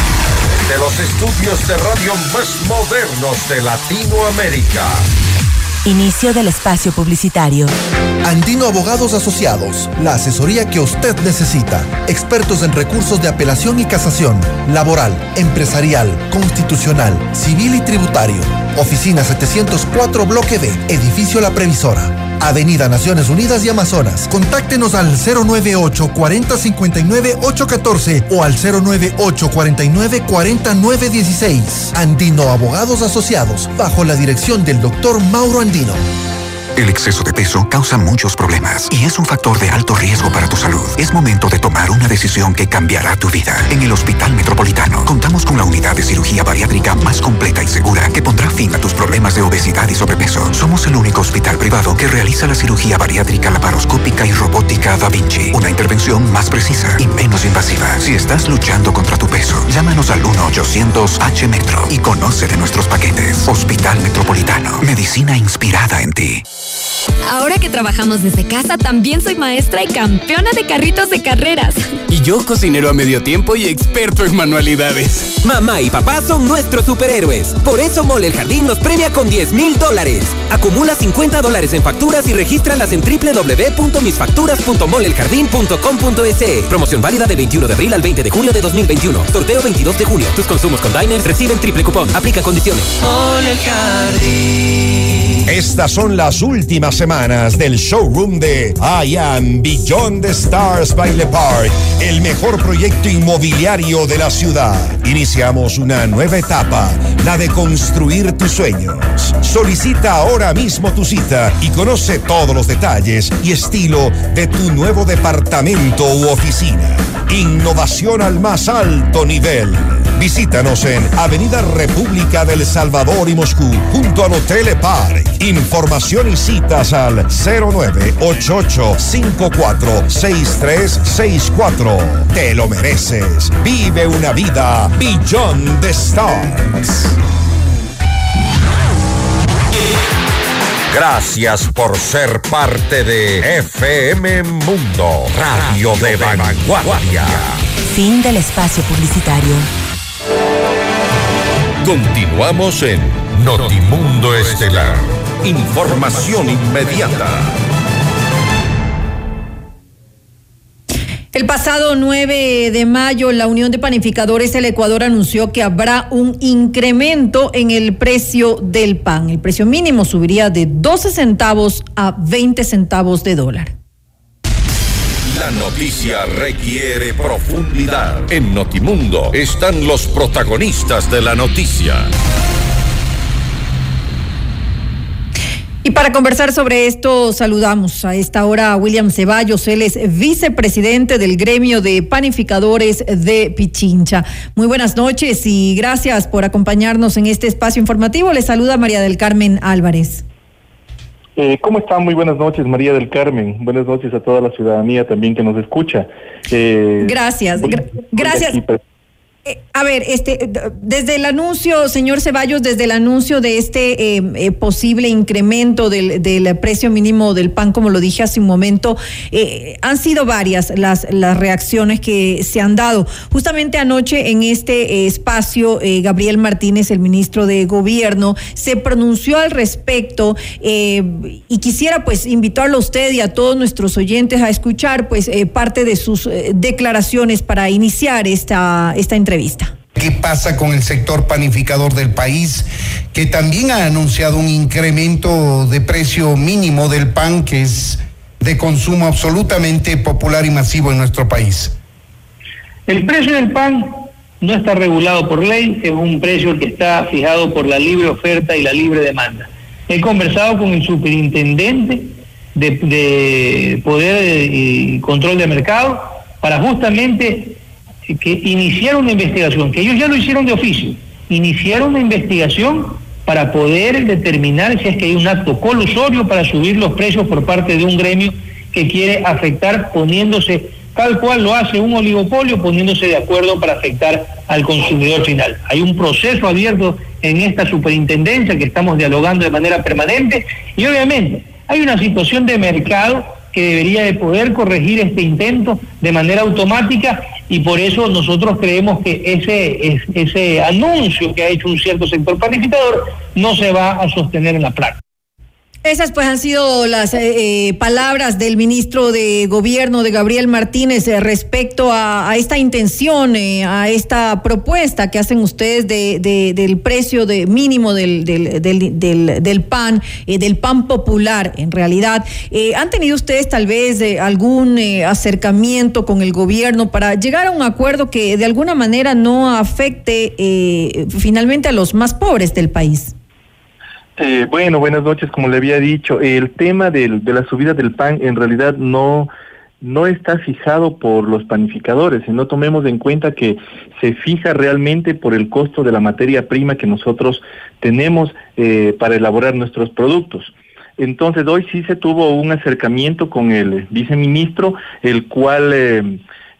de los estudios de radio más modernos de Latinoamérica. Inicio del espacio publicitario. Andino Abogados Asociados, la asesoría que usted necesita. Expertos en recursos de apelación y casación, laboral, empresarial, constitucional, civil y tributario. Oficina 704 Bloque D, Edificio La Previsora. Avenida Naciones Unidas y Amazonas. Contáctenos al 098-4059-814 o al 098-49-4916. Andino Abogados Asociados, bajo la dirección del Dr. Mauro Andino. El exceso de peso causa muchos problemas y es un factor de alto riesgo para tu salud. Es momento de tomar una decisión que cambiará tu vida. En el Hospital Metropolitano contamos con la unidad de cirugía bariátrica más completa y segura que pondrá fin a tus problemas de obesidad y sobrepeso. Somos el único hospital privado que realiza la cirugía bariátrica laparoscópica y robótica Da Vinci. Una intervención más precisa y menos invasiva. Si estás luchando contra tu peso, llámanos al 1-800-H-METRO y conoce de nuestros paquetes. Hospital Metropolitano. Medicina inspirada en ti. Ahora que trabajamos desde casa, también soy maestra y campeona de carritos de carreras. Y yo, cocinero a medio tiempo y experto en manualidades. Mamá y papá son nuestros superhéroes. Por eso Mole el Jardín nos premia con $10,000. Acumula $50 en facturas y regístralas en www.misfacturas.moleljardin.com.es. Promoción válida del 21 de abril al 20 de julio de 2021. Sorteo 22 de junio. Tus consumos con Diners reciben triple cupón. Aplica condiciones. Mole el Jardín. Estas son las últimas semanas del showroom de I Am Beyond the Stars by Le Parc, el mejor proyecto inmobiliario de la ciudad. Iniciamos una nueva etapa, la de construir tus sueños. Solicita ahora mismo tu cita y conoce todos los detalles y estilo de tu nuevo departamento u oficina. Innovación al más alto nivel. Visítanos en Avenida República del Salvador y Moscú, junto al Hotel Le Parc. Información y citas al 0988-546364. Te lo mereces. Vive una vida Beyond the Stars. Gracias por ser parte de FM Mundo, radio de vanguardia. Fin del espacio publicitario. Continuamos en Notimundo Estelar. Información inmediata. El pasado 9 de mayo, la Unión de Panificadores del Ecuador anunció que habrá un incremento en el precio del pan. El precio mínimo subiría de 12 centavos a 20 centavos de dólar. La noticia requiere profundidad. En Notimundo están los protagonistas de la noticia. Y para conversar sobre esto, saludamos a esta hora a William Ceballos. Él es vicepresidente del gremio de panificadores de Pichincha. Muy buenas noches y gracias por acompañarnos en este espacio informativo. Les saluda María del Carmen Álvarez. ¿Cómo están? Muy buenas noches, María del Carmen. Buenas noches a toda la ciudadanía también que nos escucha. Gracias. Gracias. A ver, desde el anuncio, señor Ceballos, desde el anuncio de este posible incremento del precio mínimo del pan, como lo dije hace un momento, han sido varias las reacciones que se han dado. Justamente anoche en este espacio, Gabriel Martínez, el ministro de Gobierno, se pronunció al respecto y quisiera pues invitarlo a usted y a todos nuestros oyentes a escuchar pues parte de sus declaraciones para iniciar esta entrevista. ¿Qué pasa con el sector panificador del país, que también ha anunciado un incremento de precio mínimo del pan, que es de consumo absolutamente popular y masivo en nuestro país? El precio del pan no está regulado por ley, es un precio que está fijado por la libre oferta y la libre demanda. He conversado con el superintendente de Poder y Control de Mercado para justamente que iniciaron una investigación, que ellos ya lo hicieron de oficio, iniciaron una investigación para poder determinar si es que hay un acto colusorio para subir los precios por parte de un gremio que quiere afectar, poniéndose, tal cual lo hace un oligopolio, poniéndose de acuerdo para afectar al consumidor final. Hay un proceso abierto en esta superintendencia que estamos dialogando de manera permanente y obviamente hay una situación de mercado que debería de poder corregir este intento de manera automática y por eso nosotros creemos que ese anuncio que ha hecho un cierto sector panificador no se va a sostener en la práctica. Esas pues han sido las palabras del ministro de Gobierno, de Gabriel Martínez, respecto a esta intención, a esta propuesta que hacen ustedes del precio mínimo del pan popular, en realidad. ¿Han tenido ustedes tal vez algún acercamiento con el gobierno para llegar a un acuerdo que de alguna manera no afecte finalmente a los más pobres del país? Bueno, buenas noches. Como le había dicho, el tema de la subida del pan en realidad no está fijado por los panificadores, sino tomemos en cuenta que se fija realmente por el costo de la materia prima que nosotros tenemos para elaborar nuestros productos. Entonces, hoy sí se tuvo un acercamiento con el viceministro, el cual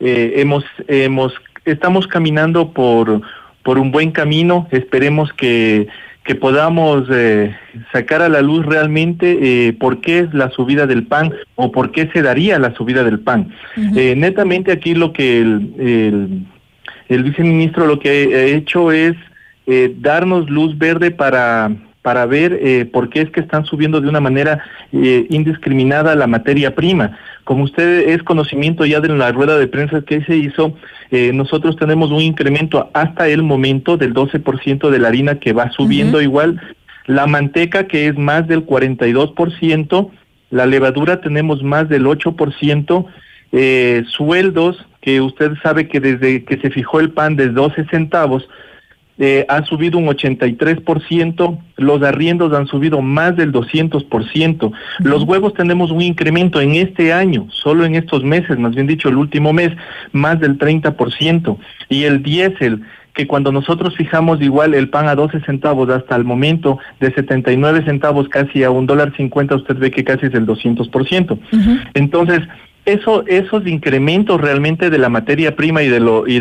estamos caminando por un buen camino. Esperemos que podamos sacar a la luz realmente por qué es la subida del pan o por qué se daría la subida del pan. Uh-huh. Netamente aquí lo que el viceministro lo que ha hecho es darnos luz verde para ver por qué es que están subiendo de una manera indiscriminada la materia prima. Como usted es conocimiento ya de la rueda de prensa que se hizo, nosotros tenemos un incremento hasta el momento del 12% de la harina que va subiendo. Uh-huh. Igual la manteca, que es más del 42%, la levadura tenemos más del 8%, sueldos, que usted sabe que desde que se fijó el pan de 12 centavos, ha subido un 83%, los arriendos han subido más del 200%, uh-huh. Los huevos tenemos un incremento en este año, solo en estos meses, más bien dicho el último mes, más del 30%, y el diésel, que cuando nosotros fijamos igual el pan a 12 centavos hasta el momento, de 79 centavos casi a $1.50, usted ve que casi es el 200%. Uh-huh. Entonces, esos incrementos realmente de la materia prima y de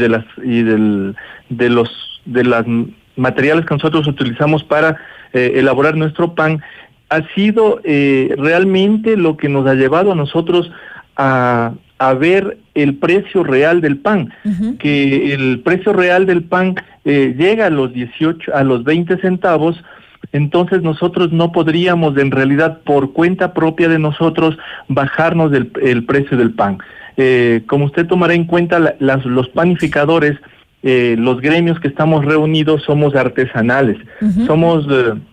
las materiales que nosotros utilizamos para elaborar nuestro pan, ha sido realmente lo que nos ha llevado a nosotros a ver el precio real del pan. Uh-huh. Que el precio real del pan llega a los 20 centavos. Entonces nosotros no podríamos en realidad por cuenta propia de nosotros bajarnos el precio del pan. Como usted tomará en cuenta, los panificadores, los gremios que estamos reunidos somos artesanales. Uh-huh. Somos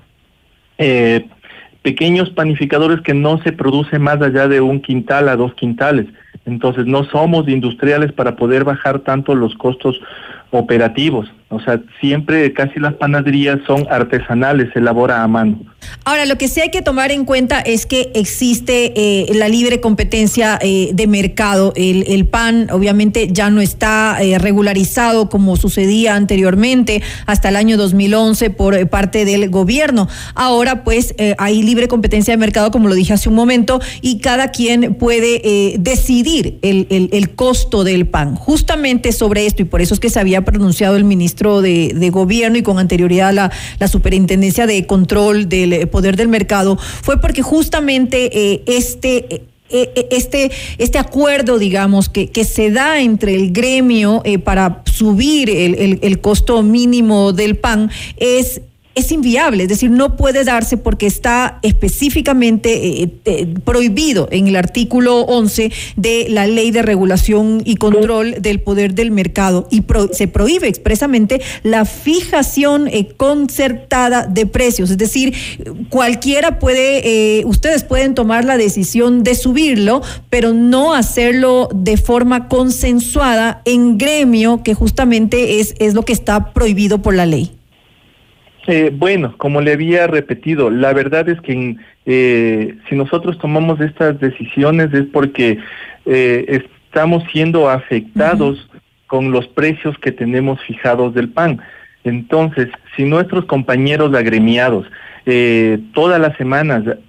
pequeños panificadores que no se produce más allá de 1 quintal a 2 quintales. Entonces no somos industriales para poder bajar tanto los costos operativos. O sea, siempre casi las panaderías son artesanales, se elabora a mano. Ahora, lo que sí hay que tomar en cuenta es que existe la libre competencia de mercado. El pan obviamente ya no está regularizado como sucedía anteriormente hasta el año 2011 por parte del gobierno. Ahora pues hay libre competencia de mercado, como lo dije hace un momento, y cada quien puede decidir el costo del pan. Justamente sobre esto, y por eso es que se había pronunciado el ministro de Gobierno y con anterioridad la Superintendencia de Control del Poder del Mercado, fue porque justamente este acuerdo, digamos, que se da entre el gremio para subir el costo mínimo del pan es inviable, es decir, no puede darse porque está específicamente prohibido en el artículo 11 de la Ley de Regulación y Control del Poder del Mercado, y se prohíbe expresamente la fijación concertada de precios, es decir, cualquiera ustedes pueden tomar la decisión de subirlo, pero no hacerlo de forma consensuada en gremio, que justamente es lo que está prohibido por la ley. Bueno, como le había repetido, la verdad es que si nosotros tomamos estas decisiones es porque estamos siendo afectados uh-huh. con los precios que tenemos fijados del pan. Entonces, si nuestros compañeros agremiados todas las semanas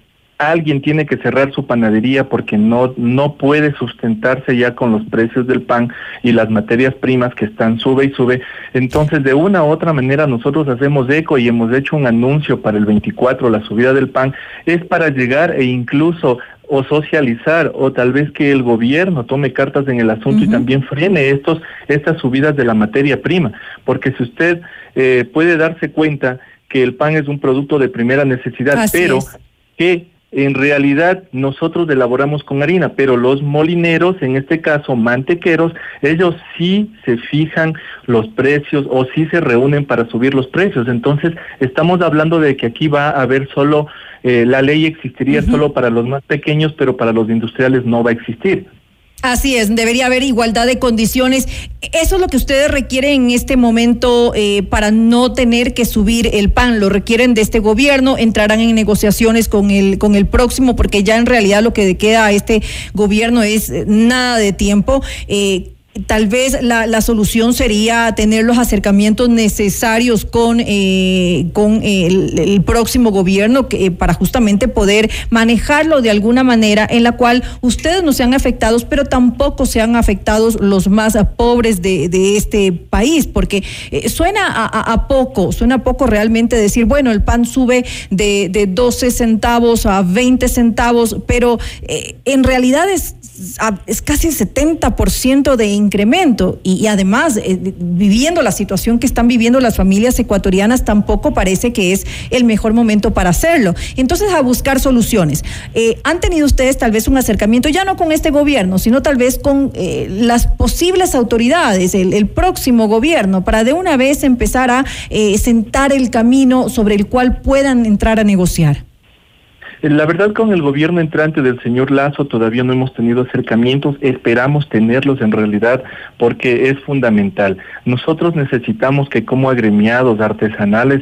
alguien tiene que cerrar su panadería porque no puede sustentarse ya con los precios del pan y las materias primas que están sube y sube. Entonces, de una u otra manera, nosotros hacemos eco y hemos hecho un anuncio para el 24, la subida del pan, es para llegar e incluso o socializar, o tal vez que el gobierno tome cartas en el asunto y también frene estas subidas de la materia prima, porque si usted puede darse cuenta que el pan es un producto de primera necesidad, así pero es. Que en realidad nosotros elaboramos con harina, pero los molineros, en este caso mantequeros, ellos sí se fijan los precios o sí se reúnen para subir los precios. Entonces, estamos hablando de que aquí va a haber solo, la ley existiría solo para los más pequeños, pero para los industriales no va a existir. Así es, debería haber igualdad de condiciones. Eso es lo que ustedes requieren en este momento para no tener que subir el pan. Lo requieren de este gobierno, entrarán en negociaciones con el próximo, porque ya en realidad lo que queda a este gobierno es nada de tiempo. Tal vez la solución sería tener los acercamientos necesarios con el próximo gobierno para justamente poder manejarlo de alguna manera en la cual ustedes no sean afectados, pero tampoco sean afectados los más pobres de este país, porque suena poco realmente decir, bueno, el pan sube de 12 centavos a 20 centavos, pero en realidad es casi el 70% de incremento y además viviendo la situación que están viviendo las familias ecuatorianas tampoco parece que es el mejor momento para hacerlo. Entonces, a buscar soluciones. ¿Han tenido ustedes tal vez un acercamiento ya no con este gobierno, sino tal vez con las posibles autoridades, el próximo gobierno, para de una vez empezar a sentar el camino sobre el cual puedan entrar a negociar? La verdad, con el gobierno entrante del señor Lasso todavía no hemos tenido acercamientos, esperamos tenerlos en realidad porque es fundamental. Nosotros necesitamos que como agremiados artesanales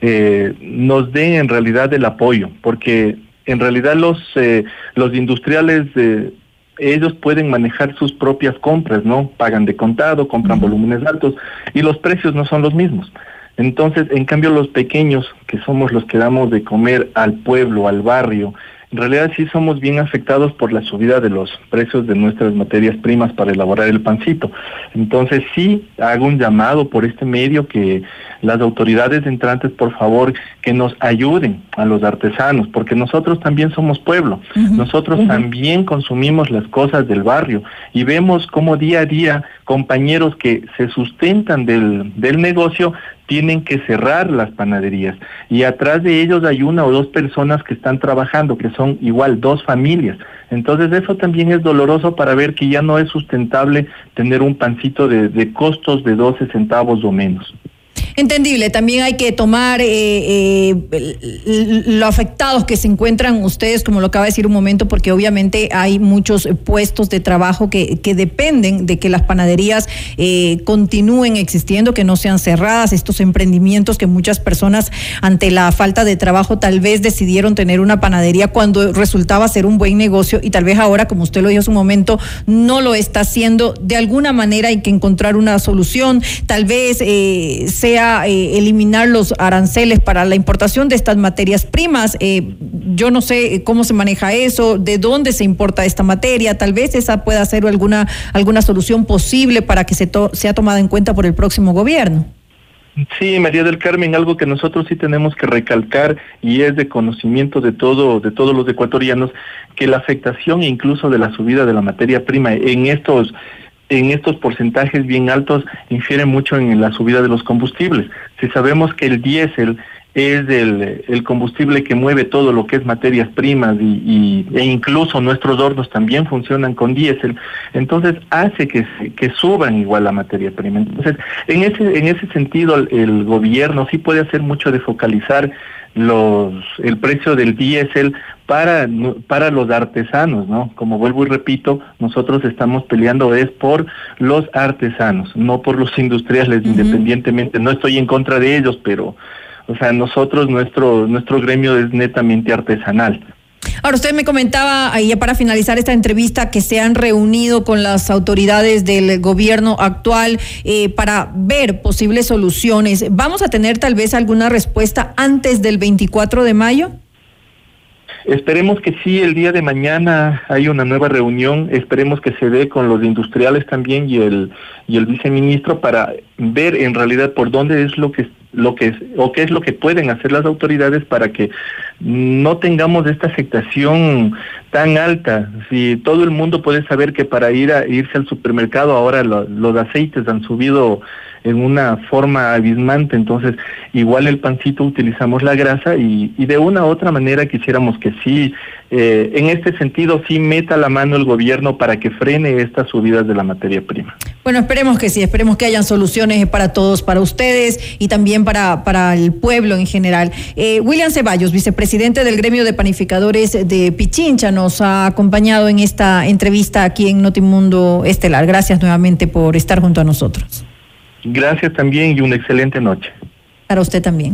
nos den en realidad el apoyo, porque en realidad los industriales ellos pueden manejar sus propias compras, ¿no? Pagan de contado, compran volúmenes altos y los precios no son los mismos. Entonces, en cambio, los pequeños, que somos los que damos de comer al pueblo, al barrio, en realidad sí somos bien afectados por la subida de los precios de nuestras materias primas para elaborar el pancito. Entonces sí hago un llamado por este medio que las autoridades entrantes, por favor, que nos ayuden a los artesanos, porque nosotros también somos pueblo, nosotros también consumimos las cosas del barrio y vemos cómo día a día compañeros que se sustentan del negocio tienen que cerrar las panaderías y atrás de ellos hay una o dos personas que están trabajando, que son igual 2 familias. Entonces eso también es doloroso para ver que ya no es sustentable tener un pancito de costos de 12 centavos o menos. Entendible, también hay que tomar lo afectados que se encuentran ustedes, como lo acaba de decir un momento, porque obviamente hay muchos puestos de trabajo que dependen de que las panaderías continúen existiendo, que no sean cerradas, estos emprendimientos que muchas personas ante la falta de trabajo tal vez decidieron tener una panadería cuando resultaba ser un buen negocio y tal vez ahora, como usted lo dijo hace un momento, no lo está haciendo. De alguna manera hay que encontrar una solución, tal vez sea eliminar los aranceles para la importación de estas materias primas. Yo no sé cómo se maneja eso, de dónde se importa esta materia, tal vez esa pueda ser alguna solución posible para que sea tomada en cuenta por el próximo gobierno. Sí, María del Carmen, algo que nosotros sí tenemos que recalcar y es de conocimiento de todos los ecuatorianos, que la afectación incluso de la subida de la materia prima en estos porcentajes bien altos infiere mucho en la subida de los combustibles. Si sabemos que el diésel es el combustible que mueve todo lo que es materias primas e incluso nuestros hornos también funcionan con diésel, entonces hace que suban igual la materia prima. Entonces, en ese sentido, el gobierno sí puede hacer mucho de focalizar el precio del diésel para los artesanos, ¿no? Como vuelvo y repito, nosotros estamos peleando es por los artesanos, no por los industriales, independientemente, no estoy en contra de ellos, pero, o sea, nosotros, nuestro gremio es netamente artesanal. Ahora, usted me comentaba, ahí ya para finalizar esta entrevista, que se han reunido con las autoridades del gobierno actual para ver posibles soluciones. ¿Vamos a tener tal vez alguna respuesta antes del 24 de mayo? Esperemos que sí, el día de mañana hay una nueva reunión, esperemos que se dé con los industriales también y el viceministro para ver en realidad por dónde es qué es lo que pueden hacer las autoridades para que no tengamos esta afectación tan alta. Si todo el mundo puede saber que para irse al supermercado ahora los aceites han subido en una forma abismante, entonces igual el pancito utilizamos la grasa y de una u otra manera quisiéramos que sí, en este sentido sí meta la mano el gobierno para que frene estas subidas de la materia prima. Bueno, esperemos que sí, esperemos que hayan soluciones para todos, para ustedes y también para el pueblo en general. William Ceballos, vicepresidente del Gremio de Panificadores de Pichincha, nos ha acompañado en esta entrevista aquí en Notimundo Estelar. Gracias nuevamente por estar junto a nosotros. Gracias también y una excelente noche. Para usted también.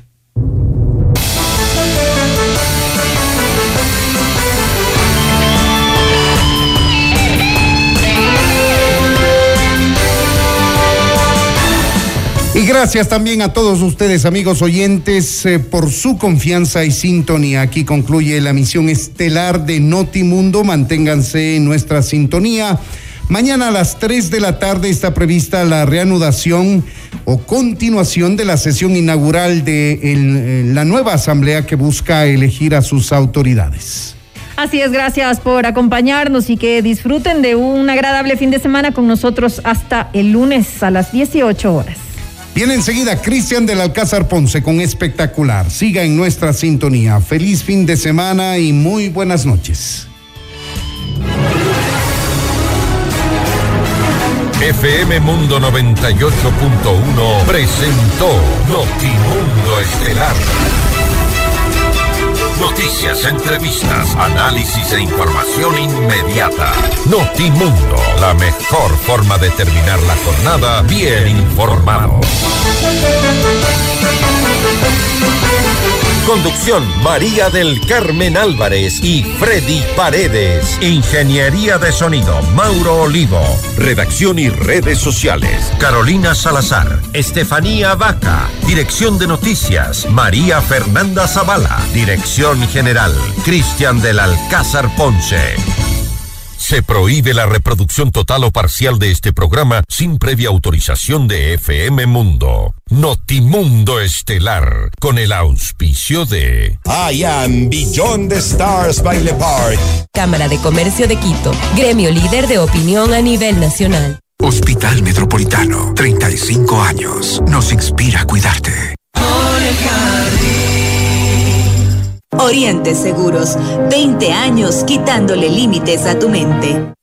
Y gracias también a todos ustedes, amigos oyentes, por su confianza y sintonía. Aquí concluye la misión estelar de Notimundo. Manténganse en nuestra sintonía. Mañana a las 3 de la tarde está prevista la reanudación o continuación de la sesión inaugural de la nueva asamblea que busca elegir a sus autoridades. Así es, gracias por acompañarnos y que disfruten de un agradable fin de semana con nosotros hasta el lunes a las 18 horas. Viene enseguida Cristian del Alcázar Ponce con Espectacular. Siga en nuestra sintonía. Feliz fin de semana y muy buenas noches. FM Mundo 98.1 presentó Notimundo Estelar. Noticias, entrevistas, análisis e información inmediata. Notimundo, la mejor forma de terminar la jornada bien informado. Conducción, María del Carmen Álvarez y Freddy Paredes. Ingeniería de sonido, Mauro Olivo. Redacción y redes sociales, Carolina Salazar, Estefanía Vaca. Dirección de noticias, María Fernanda Zavala. Dirección general, Cristian del Alcázar Ponce. Se prohíbe la reproducción total o parcial de este programa sin previa autorización de FM Mundo. Notimundo Estelar, con el auspicio de I Am Beyond the Stars by Le Parc. Cámara de Comercio de Quito, gremio líder de opinión a nivel nacional. Hospital Metropolitano, 35 años. Nos inspira a cuidarte. Oriente Seguros, 20 años quitándole límites a tu mente.